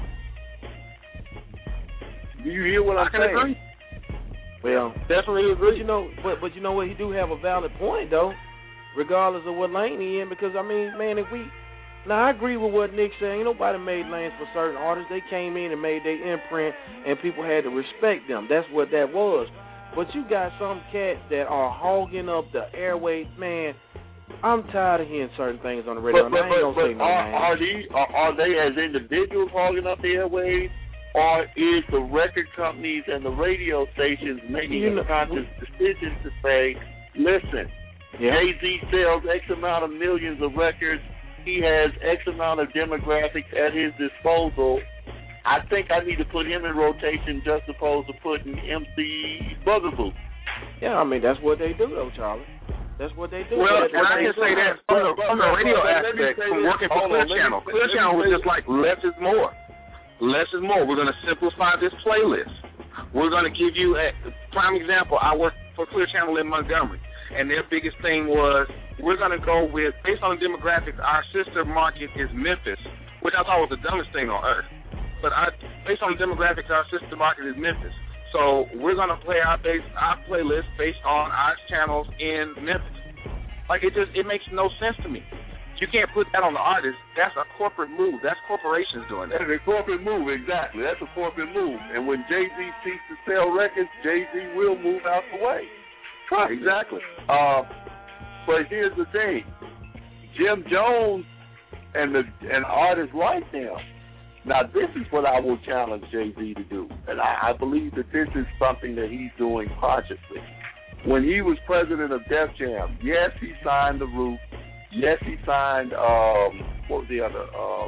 Do you hear what I'm I can saying? agree. Well, Definitely but agree. you know, but but you know what? He do have a valid point though, regardless of what lane he in. Because I mean, man, if we now I agree with what Nick said. Ain't nobody made lanes for certain artists. They came in and made their imprint, and people had to respect them. That's what that was. But you got some cats that are hogging up the airways, man. I'm tired of hearing certain things on the radio. But, but, and I ain't but, gonna say but no are, names. are, these, are, are they as individuals hogging up the airwaves, or is the record companies and the radio stations making You know- a conscious decision to say, listen, Yeah. Jay-Z sells X amount of millions of records. He has X amount of demographics at his disposal. I think I need to put him in rotation just opposed to putting M C Bugaboo. Yeah, I mean that's what they do though, Charlie. That's what they do. Well, That's and what I they can say do. that from the, from the radio But let me aspect, say from this. working for Hold Clear on, let me Channel. say- Clear let me Channel was say just like less is more. Less is more. We're going to simplify this playlist. We're going to give you a prime example. I worked for Clear Channel in Montgomery, and their biggest thing was we're going to go with, based on the demographics, our sister market is Memphis, which I thought was the dumbest thing on earth. But I, based on the demographics, our sister market is Memphis. So we're going to play our base, our playlist based on our channels in Memphis. Like, it just, it makes no sense to me. You can't put that on the artist. That's a corporate move. That's corporations doing that. That's a corporate move, exactly. That's a corporate move. And when Jay-Z ceases to sell records, Jay-Z will move out the way. Right. Exactly. Uh, but here's the thing. Jim Jones and the and artists like him. Now, this is what I will challenge Jay-Z to do. And I, I believe that this is something that he's doing consciously. When he was president of Def Jam, yes, he signed The Roots. Yes, he signed, um, what was the other um,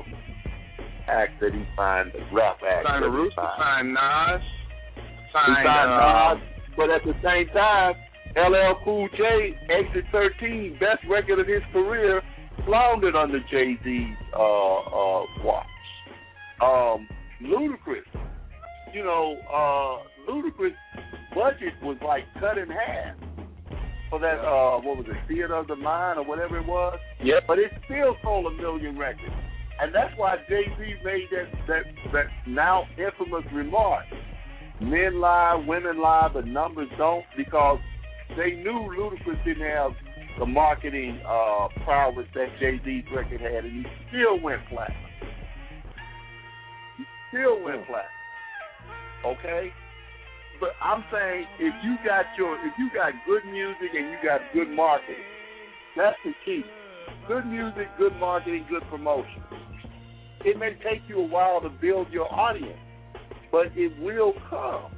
act that he signed, the rap act? Signed the Roots, signed Nas, He signed, signed uh, Nas, but at the same time, L L Cool J, Exit thirteen, best record of his career, floundered under Jay-Z's uh, uh, watch. Um, Ludacris, you know, uh, Ludacris' budget was like cut in half for that, uh, what was it, Theater of the Mind or whatever it was. Yep. But it still sold a million records. And that's why Jay-Z made that, that, that now infamous remark. Men lie, women lie, the numbers don't, because they knew Ludacris didn't have the marketing uh, prowess that Jay-Z's record had, and he still went flat. He still went flat. Okay? But I'm saying if you got your if you got good music and you got good marketing, that's the key. Good music, good marketing, good promotion. It may take you a while to build your audience, but it will come.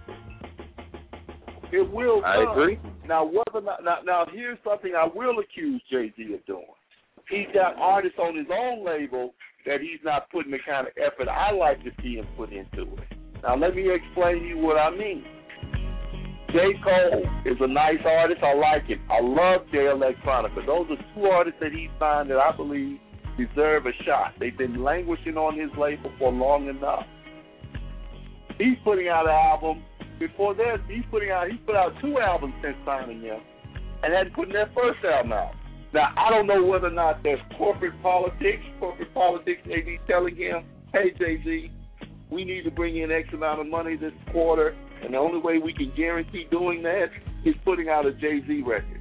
It will come. I agree. Now, whether not, now, now, here's something I will accuse Jay-Z of doing. He's got artists on his own label that he's not putting the kind of effort I like to see him put into it. Now, let me explain to you what I mean. J. Cole is a nice artist. I like him. I love Jay Electronica. Those are two artists that he's signed that I believe deserve a shot. They've been languishing on his label for long enough. He's putting out an album. Before that, he's putting out. He put out two albums since signing him, and hadn't put their first album out. Now, I don't know whether or not there's corporate politics. Corporate politics may be telling him, "Hey, Jay-Z, we need to bring in X amount of money this quarter, and the only way we can guarantee doing that is putting out a Jay-Z record."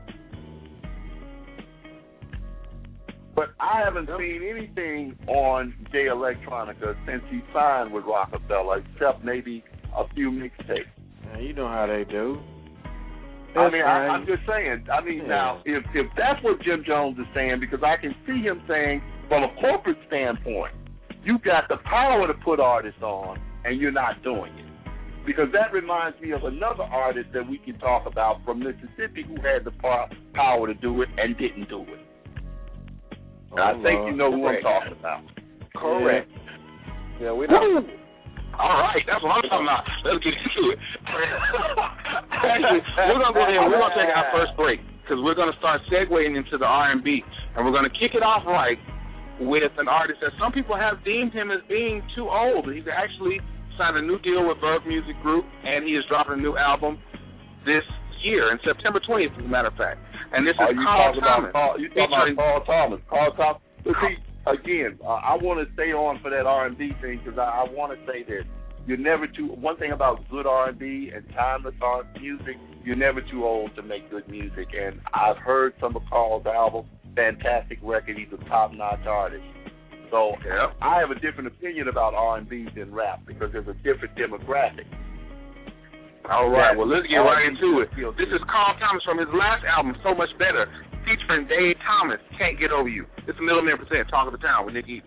But I haven't seen anything on Jay Electronica since he signed with Rockefeller, except maybe a few mixtapes. Yeah, you know how they do. I mean, right. I, I'm just saying. I mean, yeah. now, if if that's what Jim Jones is saying, because I can see him saying, from a corporate standpoint, you got the power to put artists on, and you're not doing it. Because that reminds me of another artist that we can talk about from Mississippi who had the power to do it and didn't do it. Oh, I think Lord. you know who Correct. I'm talking about. Correct. Yeah, we know. All right, that's what I'm talking about. Let's get into it. Actually, we're gonna go ahead. We're gonna take our first break because we're gonna start segueing into the R and B, and we're gonna kick it off right with an artist that some people have deemed him as being too old. He's actually signed a new deal with Verve Music Group, and he is dropping a new album this year, in September twentieth, as a matter of fact. And this Are is you Carl talking Thomas. about Paul, you talking about Paul Thomas? Paul Thomas. But see, again, uh, I want to stay on for that R and B thing because I, I want to say this. You're never too. One thing about good R and B and timeless R and B music, you're never too old to make good music. And I've heard some of Carl's albums. Fantastic record. He's a top-notch artist. So Yep. I have a different opinion about R and B than rap because there's a different demographic. All right, well, let's get R right and B into it. feels This good. is Carl Thomas from his last album, So Much Better, featuring Dave Thomas, Can't Get Over You. It's a Middleman Present, Talk of the Town with Nick Eaton.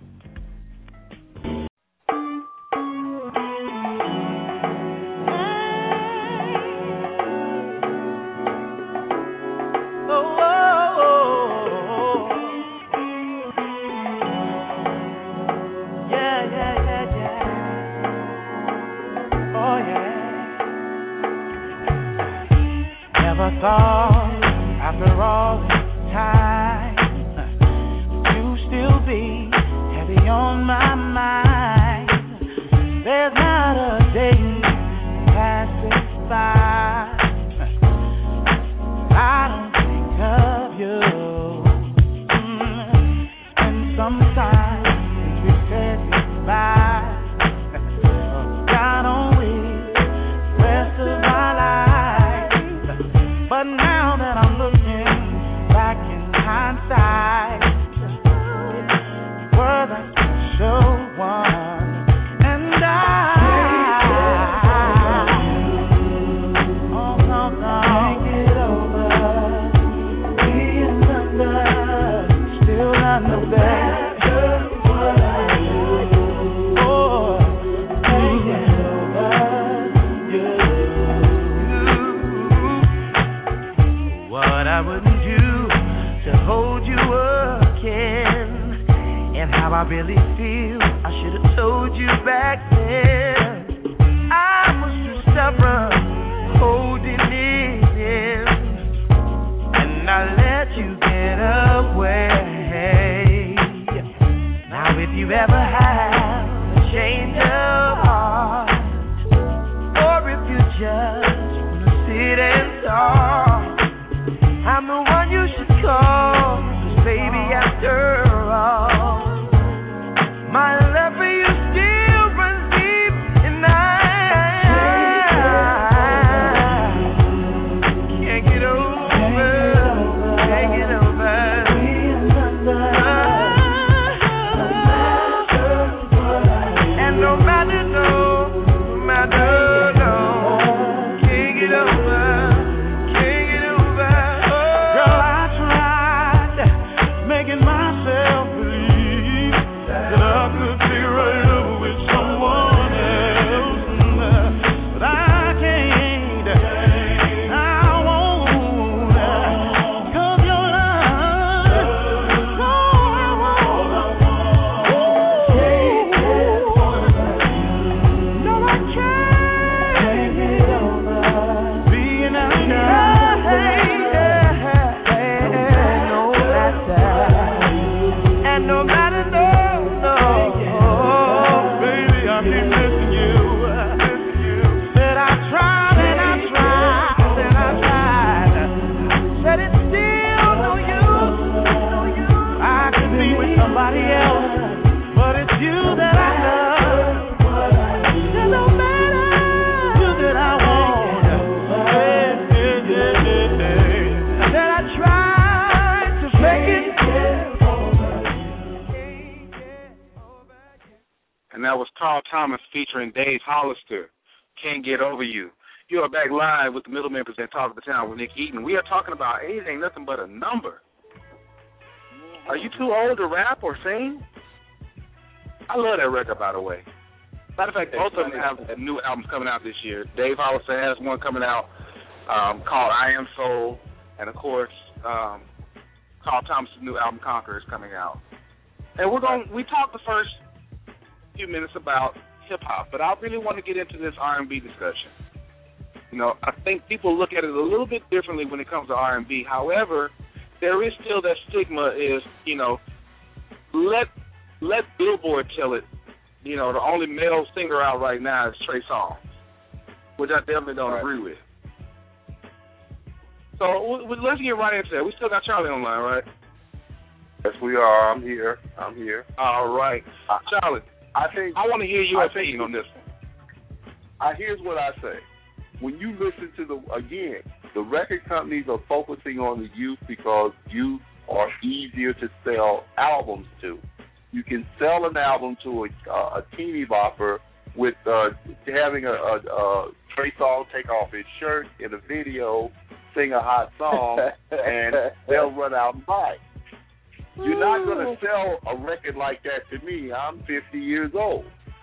Thought after all this time you still be heavy on my mind. There's not a day passes by I don't think of you. Mm. And sometimes since we said goodbye, God only the rest of my life. But now that I'm looking back in hindsight, were that special one, and I, oh no, no, can't get over being under, still under that. What I do, oh, can't get over you. What I wouldn't do to hold you again, and how I really feel, I should have told you back then. I was too stubborn, holding it in, and I let you get away. Now if you ever have a change of heart, or if you just wanna sit and talk, I'm the one you should call, 'cause baby, after all, my love for you still runs deep, and I you that I love. It don't matter you that I want. Hey, hey, hey, hey, hey. That I try to make it. And that was Carl Thomas featuring Dave Hollister. Can't Get Over You. You are back live with the Middleman Present Talk of the Town with Nick Eaton. We are talking about age ain't nothing but a number. Are you too old to rap or sing? I love that record, by the way. Matter of fact, both of them have new albums coming out this year. Dave Hollister has one coming out um, called I Am Soul, and of course, um, Carl Thomas' new album Conquer is coming out. And we're going. We talked the first few minutes about hip hop, but I really want to get into this R and B discussion. You know, I think people look at it a little bit differently when it comes to R and B. However, there is still that stigma is, you know, let let Billboard tell it. You know, the only male singer out right now is Trey Songz, which I definitely don't right. agree with. So w- w- let's get right into that. We still got Charlie online, right? Yes, we are. I'm here. I'm here. All right, I, Charlie. I think I want to hear your I opinion think, on this one. I here's what I say. When you listen to the again, the record companies are focusing on the youth because youth are easier to sell albums to. You can sell an album to a, uh, a teeny bopper with uh, having a, a, a Trey Songz take off his shirt in a video, sing a hot song, and they'll run out and buy it. You're not going to sell a record like that to me. I'm fifty years old.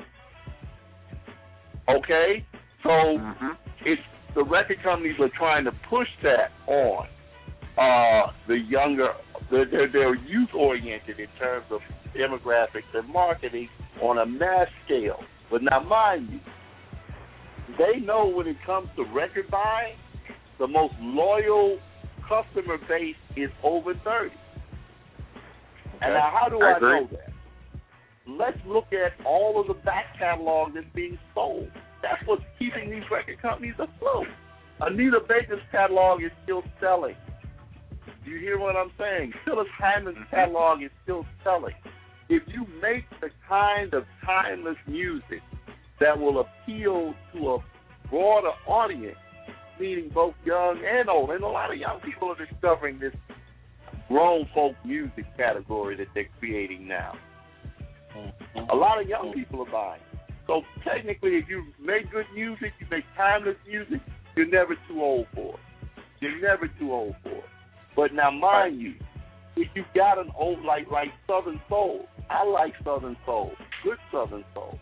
Okay? So mm-hmm. it's the record companies are trying to push that on uh, the younger. They're, they're, they're youth-oriented in terms of demographics and marketing on a mass scale. But now, mind you, they know when it comes to record buying, the most loyal customer base is over thirty. And now, how do I, I know that? Let's look at all of the back catalog that's being sold. That's what's keeping these record companies afloat. Anita Baker's catalog is still selling. Do you hear what I'm saying? Phyllis Hyman's catalog is still selling. If you make the kind of timeless music that will appeal to a broader audience, meaning both young and old, and a lot of young people are discovering this grown folk music category that they're creating now. Mm-hmm. A lot of young people are buying. So technically, if you make good music, you make timeless music, you're never too old for it. You're never too old for it. But now, mind you, if you've got an old, like like Southern Soul, I like Southern Soul, good Southern Soul.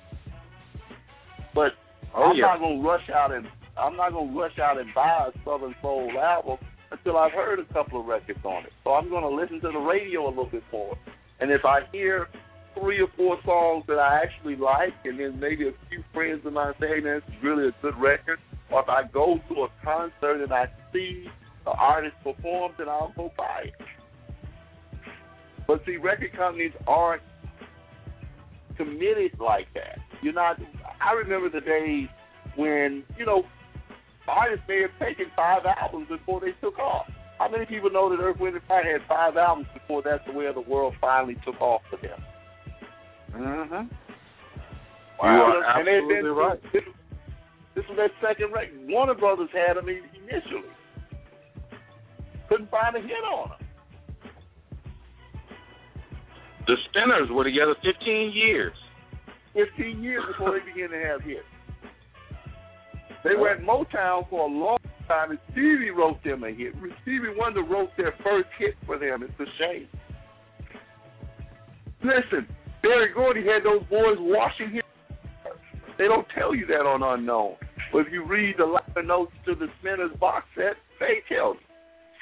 But oh, I'm yeah. not gonna rush out and I'm not gonna rush out and buy a Southern Soul album until I've heard a couple of records on it. So I'm gonna listen to the radio a little bit more. And if I hear three or four songs that I actually like, and then maybe a few friends of mine say, hey man, this is really a good record, or if I go to a concert and I see an artist perform, then I'll go buy it. But see, record companies aren't committed like that. You're not. I remember the days when, you know, artists may have taken five albums before they took off. How many people know that Earth, Wind and Fire had five albums before That's the Way of the World finally took off for them? Mm-hmm. Wow, you are and absolutely been, right. This, this was that second record. Warner Brothers had them initially. Couldn't find a hit on them. The Spinners were together fifteen years. fifteen years before they began to have hits. They were at Motown for a long time, and Stevie wrote them a hit. Stevie Wonder wrote their first hit for them. It's a shame. Listen, Berry Gordy had those boys washing his. They don't tell you that on Unknown. But if you read the liner notes to the Spinners box set, they tell you.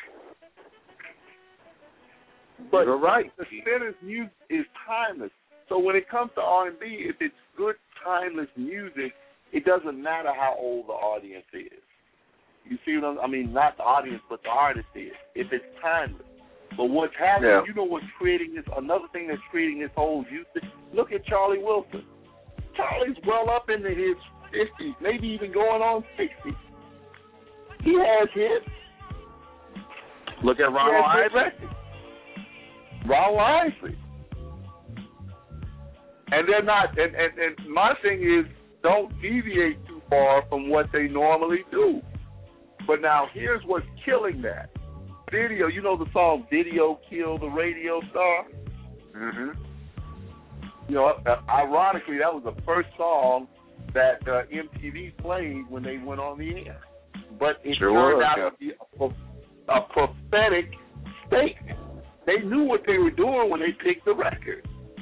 But you're right. The Spinners' music is timeless. So when it comes to R and B, if it's good, timeless music, it doesn't matter how old the audience is. You see what I'm, I mean? Not the audience, but the artist is. If it's timeless. But what's happening, yeah. you know what's creating this, another thing that's creating this whole youth, look at Charlie Wilson. Charlie's well up into his fifties, maybe even going on sixty. He has hits. Look at Ronald Isley. Ronald Isley. And they're not, and, and, and my thing is, don't deviate too far from what they normally do. But now, here's what's killing that. Video, you know the song Video Killed the Radio Star? Mm-hmm. You know, uh, ironically, that was the first song that uh, M T V played when they went on the air. But it sure turned was, out yeah. to be a, a prophetic statement. They knew what they were doing when they picked the record.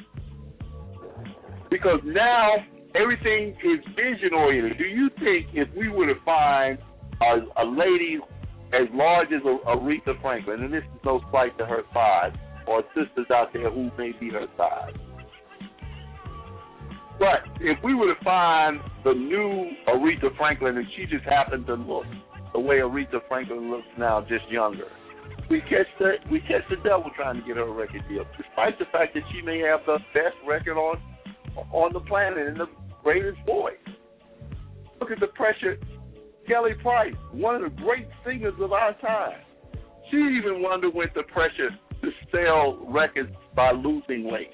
Because now everything is vision-oriented. Do you think if we were to find a, a lady as large as Aretha Franklin, and this is no slight to her size, or sisters out there who may be her size, but if we were to find the new Aretha Franklin and she just happened to look the way Aretha Franklin looks now, just younger, we catch the we catch the devil trying to get her a record deal, despite the fact that she may have the best record on on the planet and the greatest voice. Look at the pressure. Kelly Price, one of the great singers of our time. She even underwent the pressure to sell records by losing weight.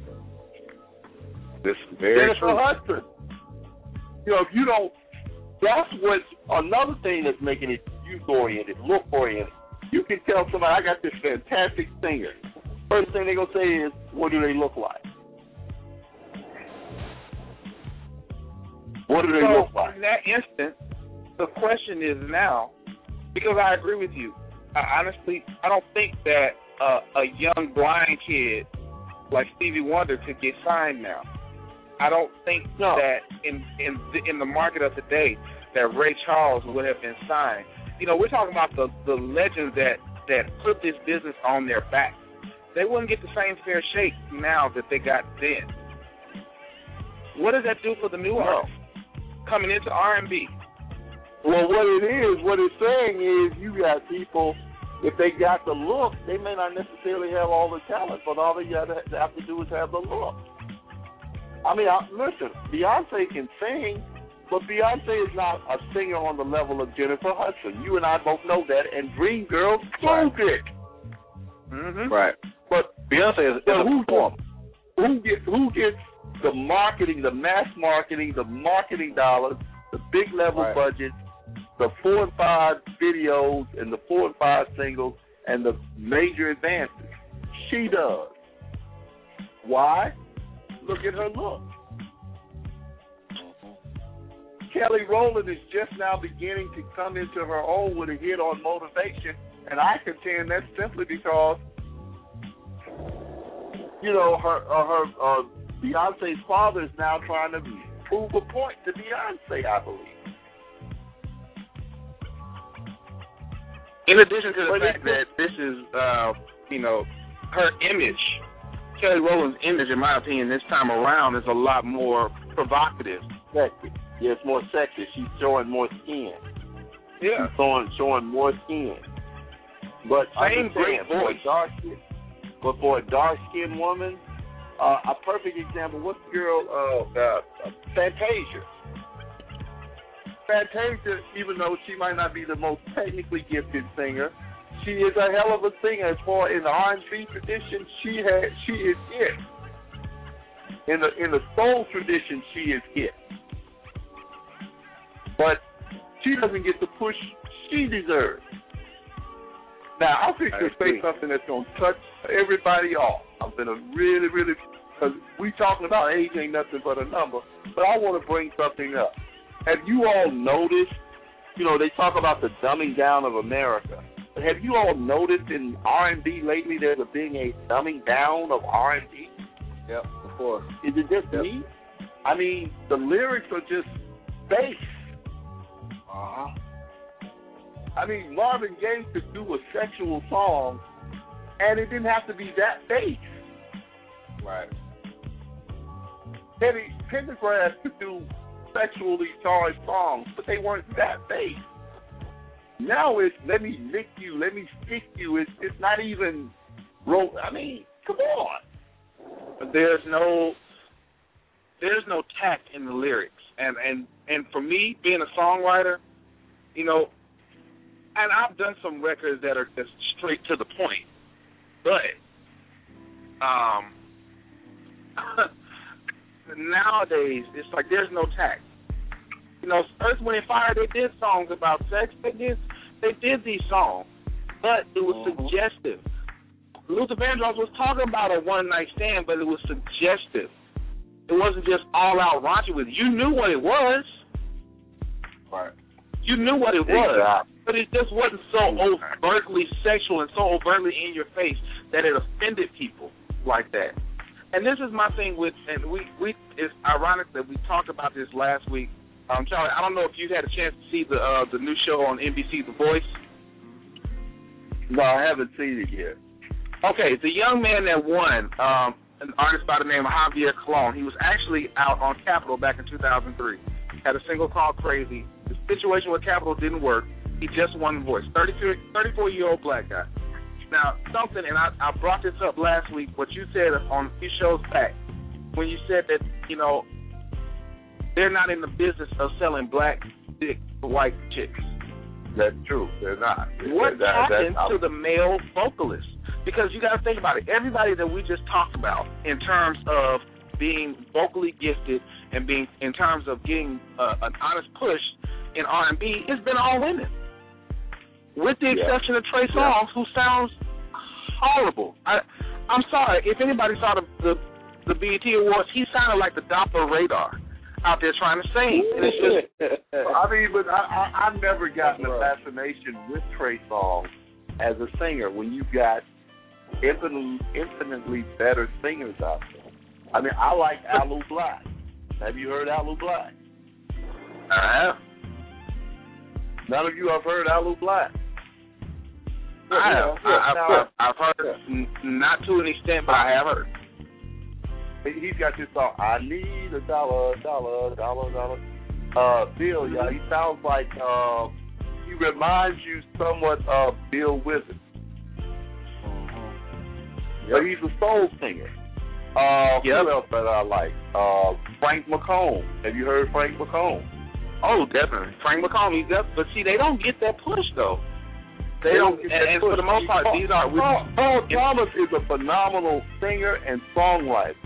This is very Jennifer true. Hudson. You know, if you don't, that's what's another thing that's making it youth-oriented, look-oriented. You can tell somebody, I got this fantastic singer. First thing they're going to say is, what do they look like? What do they so, look like? In that instance, the question is now, because I agree with you, I, honestly, I don't think that uh, a young blind kid like Stevie Wonder could get signed now. I don't think no. that in in the, in the market of today that Ray Charles would have been signed. You know, we're talking about the, the legends that, that put this business on their back. They wouldn't get the same fair shake now that they got then. What does that do for the new artists coming into R and B? Well, what it is, what it's saying is you got people, if they got the look, they may not necessarily have all the talent, but all they got to have to do is have the look. I mean, I, listen, Beyonce can sing, but Beyonce is not a singer on the level of Jennifer Hudson. You and I both know that, and Dreamgirls proved it. Mm-hmm. Right. But Beyonce is, is but a who, performer. Who gets who gets the marketing, the mass marketing, the marketing dollars, the big level Right. budgets, the four and five videos and the four and five singles and the major advances? She does. Why? Look at her look. Kelly Rowland is just now beginning to come into her own with a hit on Motivation, and I contend that's simply because, you know, her uh, her uh, Beyonce's father is now trying to prove a point to Beyonce, I believe. In addition to the But fact that this is, uh, you know, her image, Kelly Rowland's image, in my opinion, this time around is a lot more provocative. Sexy. Yeah, it's more sexy. She's showing more skin. Yeah. She's showing, showing more skin. But Same great for voice. a dark skin, but for a dark-skinned woman, uh, a perfect example, what's the girl, uh, uh, Fantasia. Fantasia, even though she might not be the most technically gifted singer, she is a hell of a singer. As far in the R and B tradition, she has she is it. In the in the soul tradition, she is it. But she doesn't get the push she deserves. Now, I think to say something that's going to touch everybody off. I'm going to really, really, because we talking about age ain't nothing but a number, but I want to bring something up. Have you all noticed, you know, they talk about the dumbing down of America. But have you all noticed in R and B lately there's a being a dumbing down of R and B? Yep, of course. Is it just yep. me? I mean, the lyrics are just bass. Uh-huh. I mean, Marvin Gaye could do a sexual song, and it didn't have to be that bass. Right. Teddy Pendergrass could do sexually charged songs, but they weren't that bass. Now it's let me lick you, let me stick you. It's it's not even. Ro- I mean, come on. There's no, there's no tact in the lyrics, and and and for me, being a songwriter, you know, and I've done some records that are just straight to the point, but um, nowadays, it's like there's no tact. You know, Earth, Wind and Fire, they did songs about sex. They did, they did these songs, but it was mm-hmm. suggestive. Luther Vandross was talking about a one-night stand, but it was suggestive. It wasn't just all-out raunchy with it. You knew what it was. Right. You knew what it was, exactly. But it just wasn't so overtly sexual and so overtly in your face that it offended people like that. And this is my thing with, and we, we it's ironic that we talked about this last week. Um, Charlie, I don't know if you had a chance to see the uh, the new show on N B C, The Voice. No, I haven't seen it yet. Okay, the young man that won, um, an artist by the name of Javier Colon, he was actually out on Capitol back in two thousand three. Had a single called Crazy. The situation with Capitol didn't work. He just won The Voice. thirty-four-year-old black guy. Now, something, and I, I brought this up last week, what you said on a few shows back, when you said that, you know, they're not in the business of selling black dick to white chicks. That's true. They're not. What that, happened to the male vocalist? Because you got to think about it. Everybody that we just talked about in terms of being vocally gifted and being in terms of getting uh, an honest push in R and B, it's been all women, with the exception yeah. of Trey Songz, yeah. who sounds horrible. I, I'm sorry if anybody saw the, the the B E T Awards. He sounded like the Doppler radar out there trying to sing. And it's just, I mean, but I, I, I've never gotten a fascination with Trey Songz as a singer when you've got infinitely, infinitely better singers out there. I mean, I like Alu Black. Have you heard Alu Black? I have. None of you have heard Alu Black. Yeah, I have. Yeah, I've, now, I've, I've heard, yeah. n- not to an extent, but I have heard. He's got this song, I need a dollar, dollar, dollar, dollar. Uh, Bill, yeah, he sounds like, uh, he reminds you somewhat of Bill Withers. Mm-hmm. Yep. But he's a soul singer. Uh, yep. Who else that I like? Uh, Frank McComb. Have you heard Frank McComb? Oh, definitely. Frank McComb, he's up. But see, they don't get that push, though. They, they don't, don't and, and for the most part, these are... Paul, Paul Thomas is a phenomenal singer and songwriter.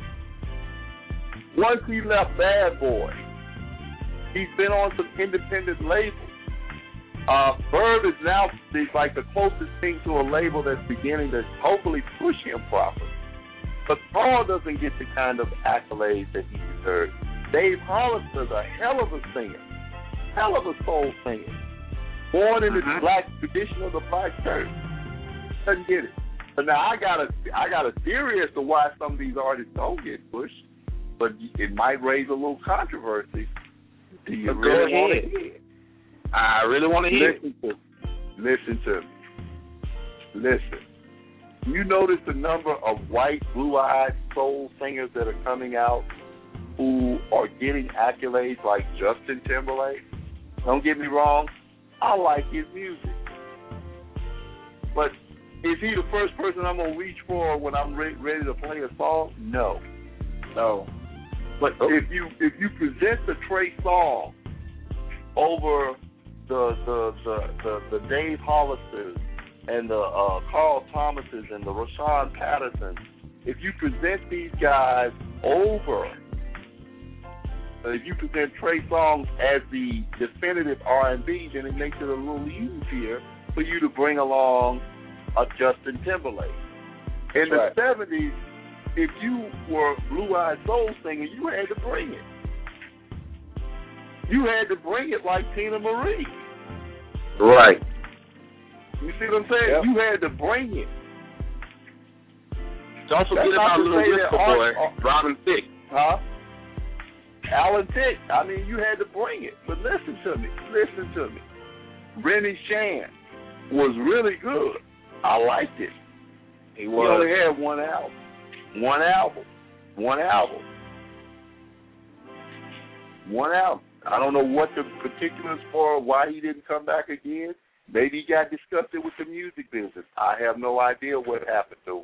Once he left Bad Boy, he's been on some independent labels. Uh, Verve is now the, like the closest thing to a label that's beginning to hopefully push him properly. But Paul doesn't get the kind of accolades that he deserves. Dave Hollister's a hell of a singer, hell of a soul singer. Born in the uh-huh. black tradition of the black church. Doesn't get it. But now I got a, I got a theory as to why some of these artists don't get pushed. But it might raise a little controversy. Do you but really want to hear it? I really want to hear Listen to, listen to me. Listen. You notice the number of white, blue-eyed soul singers that are coming out who are getting accolades like Justin Timberlake? Don't get me wrong. I like his music. But is he the first person I'm going to reach for when I'm re- ready to play a song? No. No. But oh. if you if you present the Trey Songz over the the the, the, the Dave Hollisters and the uh, Carl Thomases and the Rashawn Pattersons, if you present these guys over, if you present Trey Songz as the definitive R and B, then it makes it a little easier for you to bring along a Justin Timberlake. In right. the seventies, if you were a blue-eyed soul singer, you had to bring it. You had to bring it like Tina Marie. Right. You see what I'm saying? Yep. You had to bring it. Don't forget about Little Whisper Boy, uh, Robin Thicke. Huh? Alan Thicke. I mean, you had to bring it. But listen to me. Listen to me. Rennie Shan was really good. I liked it. He, he only had one album. One album. One album. One album. I don't know what the particulars for why he didn't come back again. Maybe he got disgusted with the music business. I have no idea what happened to him.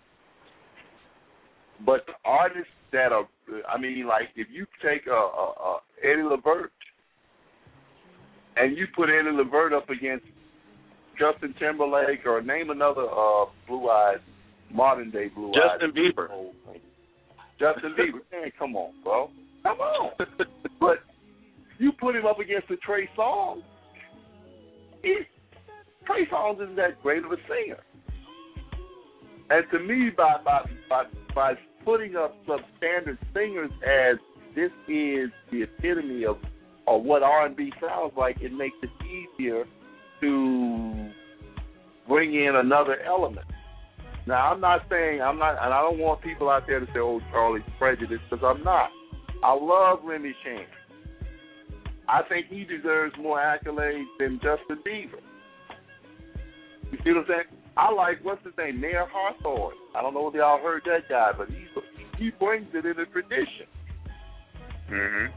But the artists that are, I mean, like, if you take a, a, a Eddie LeVert and you put Eddie LeVert up against Justin Timberlake or name another uh, blue-eyed, modern-day blue-eyed. Justin Bieber. Justin Bieber. Man, come on, bro. Come on. But you put him up against the Trey Songz. He, Trey Songz isn't that great of a singer. And to me, by by by, by putting up substandard singers as this is the epitome of, of what R and B sounds like, it makes it easier to bring in another element. Now, I'm not saying, I'm not, and I don't want people out there to say, oh, Charlie's prejudiced, because I'm not. I love Remy Shane. I think he deserves more accolades than Justin Bieber. You see what I'm saying? I like, what's his name, Mayor Hawthorne. I don't know if y'all heard that guy, but he's, he brings it in a tradition. Mm-hmm.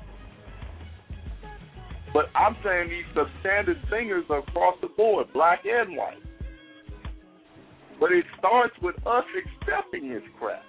But I'm saying these substandard singers are across the board, black and white. But it starts with us accepting his crap.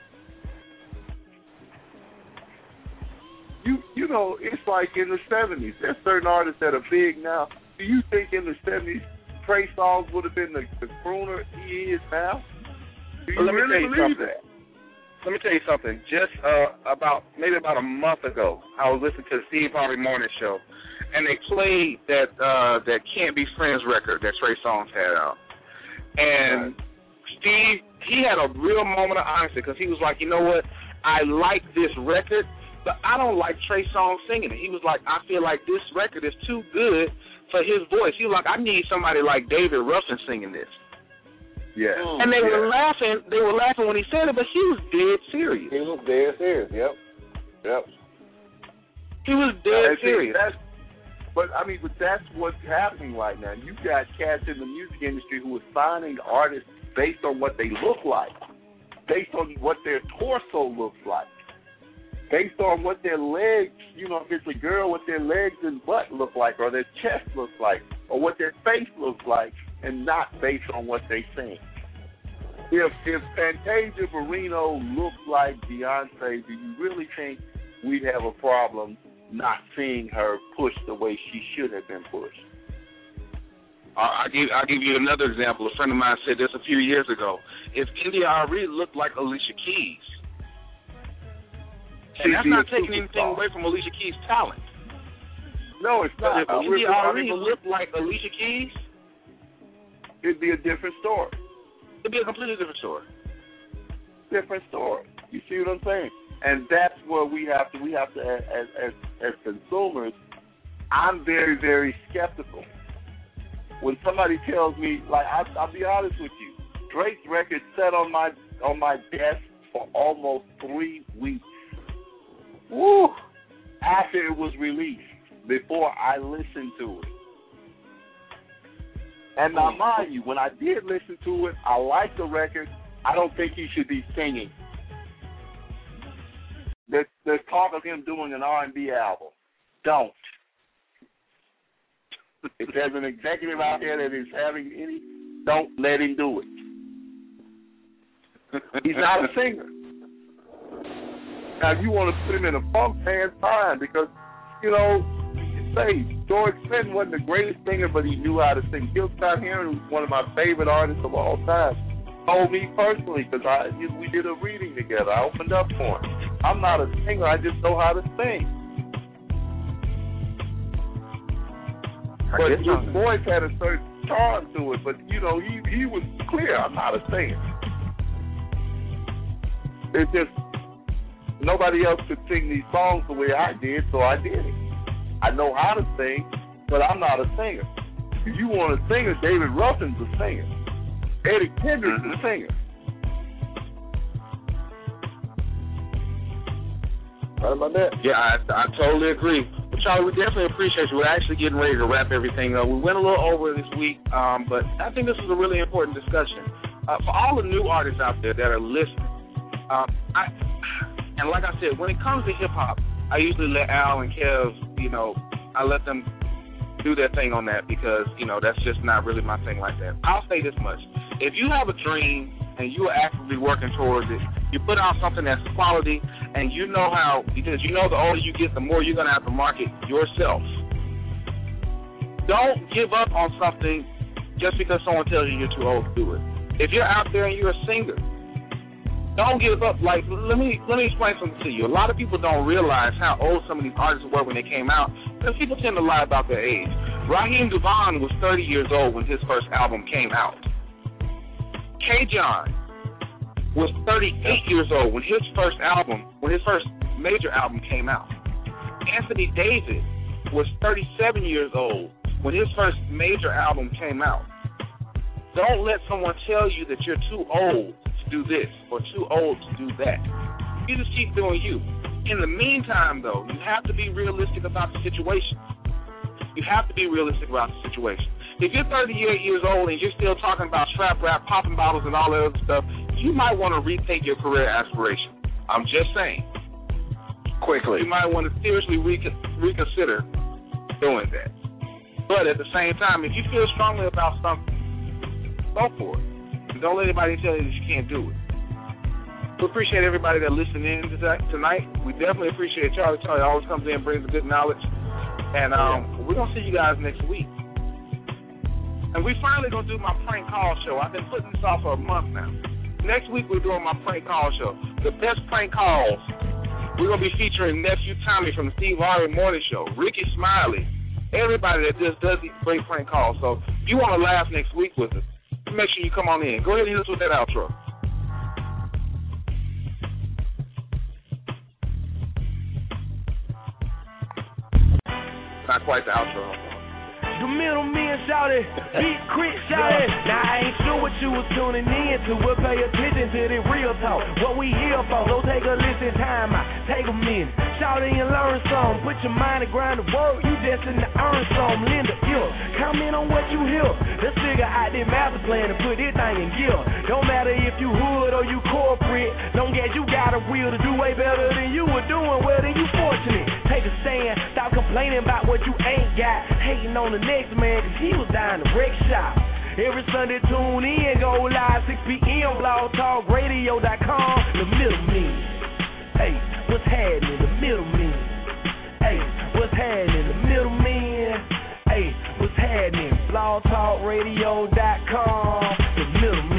You you know, it's like in the seventies. There's certain artists that are big now. Do you think in the seventies Trey Songz would have been the, the crooner he is now? Do you Let me really tell you believe something. that? Let me tell you something. Just uh, about maybe about a month ago, I was listening to the Steve Harvey Morning Show, and they played that uh, that Can't Be Friends record that Trey Songz had out. And right. Steve, he had a real moment of honesty because he was like, you know what, I like this record, but I don't like Trey Songz singing it. He was like, I feel like this record is too good for his voice. He was like, I need somebody like David Ruffin singing this. Yeah. And they yeah. were laughing. They were laughing when he said it, but he was dead serious. He was dead serious. Yep. Yep. He was dead see, serious. That's, but I mean, but that's what's happening right now. You got cats in the music industry who are signing artists based on what they look like, based on what their torso looks like, based on what their legs, you know, if it's a girl, what their legs and butt look like, or their chest looks like, or what their face looks like, and not based on what they sing. If if Fantasia Barrino looks like Beyonce, do you really think we'd have a problem not seeing her pushed the way she should have been pushed? I'll give, I'll give you another example. A friend of mine said this a few years ago. If India Arie looked like Alicia Keys, and that's not taking anything away from Alicia Keys' talent. No, it's not. If India Arie looked like Alicia Keys, it'd be a different story. It'd be a completely different story. Different story. You see what I'm saying? And that's where we have to, we have to, as as, as consumers, I'm very, very skeptical. When somebody tells me, like, I, I'll be honest with you, Drake's record sat on my on my desk for almost three weeks. Woo! After it was released, before I listened to it. And now, mind you, when I did listen to it, I liked the record. I don't think he should be singing. There's, there's talk of him doing an R and B album. Don't. If there's an executive out there that is having any, don't let him do it. He's not a singer. Now, if you want to put him in a funk band, fine, because, you know, you say George Clinton wasn't the greatest singer, but he knew how to sing. Gil Scott-Heron, who's one of my favorite artists of all time, told me personally, because I we did a reading together. I opened up for him. I'm not a singer. I just know how to sing. But his voice had a certain charm to it. But, you know, he, he was clear. I'm not a singer. It's just nobody else could sing these songs the way I did, so I did it. I know how to sing, but I'm not a singer. If you want a singer, David Ruffin's a singer. Eddie Kendrick's mm-hmm. a singer. Right about that? Yeah, I, I totally agree. But Charlie, we definitely appreciate you. We're actually getting ready to wrap everything up. We went a little over this week, um, but I think this is a really important discussion. Uh, for all the new artists out there that are listening, um, I, and like I said, when it comes to hip-hop, I usually let Al and Kev, you know, I let them do their thing on that because, you know, that's just not really my thing like that. I'll say this much. If you have a dream and you are actively working towards it, you put out something that's quality, and you know how, because you know the older you get, the more you're going to have to market yourself. Don't give up on something just because someone tells you you're too old to do it. If you're out there and you're a singer, Don't give up. Like, let me let me explain something to you. A lot of people don't realize how old some of these artists were when they came out, because people tend to lie about their age. Raheem DeVaughn was thirty years old when his first album came out. K-John was thirty-eight years old when his first album, when his first major album came out. Anthony Davis was thirty-seven years old when his first major album came out. Don't let someone tell you that you're too old to do this or too old to do that. You just keep doing you. In the meantime, though, you have to be realistic about the situation. You have to be realistic about the situation. If you're thirty-eight years old and you're still talking about trap rap, popping bottles, and all that other stuff, you might want to rethink your career aspiration. I'm just saying. Quickly. You might want to seriously recon- reconsider doing that. But at the same time, if you feel strongly about something, go for it. And don't let anybody tell you that you can't do it. We appreciate everybody that listened in tonight. We definitely appreciate Charlie. Charlie always comes in and brings the good knowledge. And um, we're going to see you guys next week. And we finally going to do my prank call show. I've been putting this off for a month now. Next week we're doing my prank call show. The best prank calls. We're going to be featuring Nephew Tommy from the Steve Harvey Morning Show, Ricky Smiley, everybody that just does these great prank calls. So if you want to laugh next week with us, make sure you come on in. Go ahead and hit us with that outro. Not quite the outro. The middleman shouted, beat Crit shouted. Now I ain't sure what you was tuning in to, but pay attention to the real talk. What we here for, so take a listen, time out, take a minute. Shout it and learn some, put your mind to grind the work, you destined to earn some. Linda, ill, comment on what you hear. Let's figure out this master plan and put this thing in gear. Don't matter if you hood or you corporate, long as you got a will to do way better than you were doing, well then you fortunate. Take a stand, stop complaining about what you ain't got, hating on the next man, cause he was dying to wreck shop. Every Sunday tune in, go live six p.m. blog talk radio dot com. The middleman, hey, what's happening? The middleman, hey, what's happening? The middleman, hey, what's happening? blog talk radio dot com. The middleman.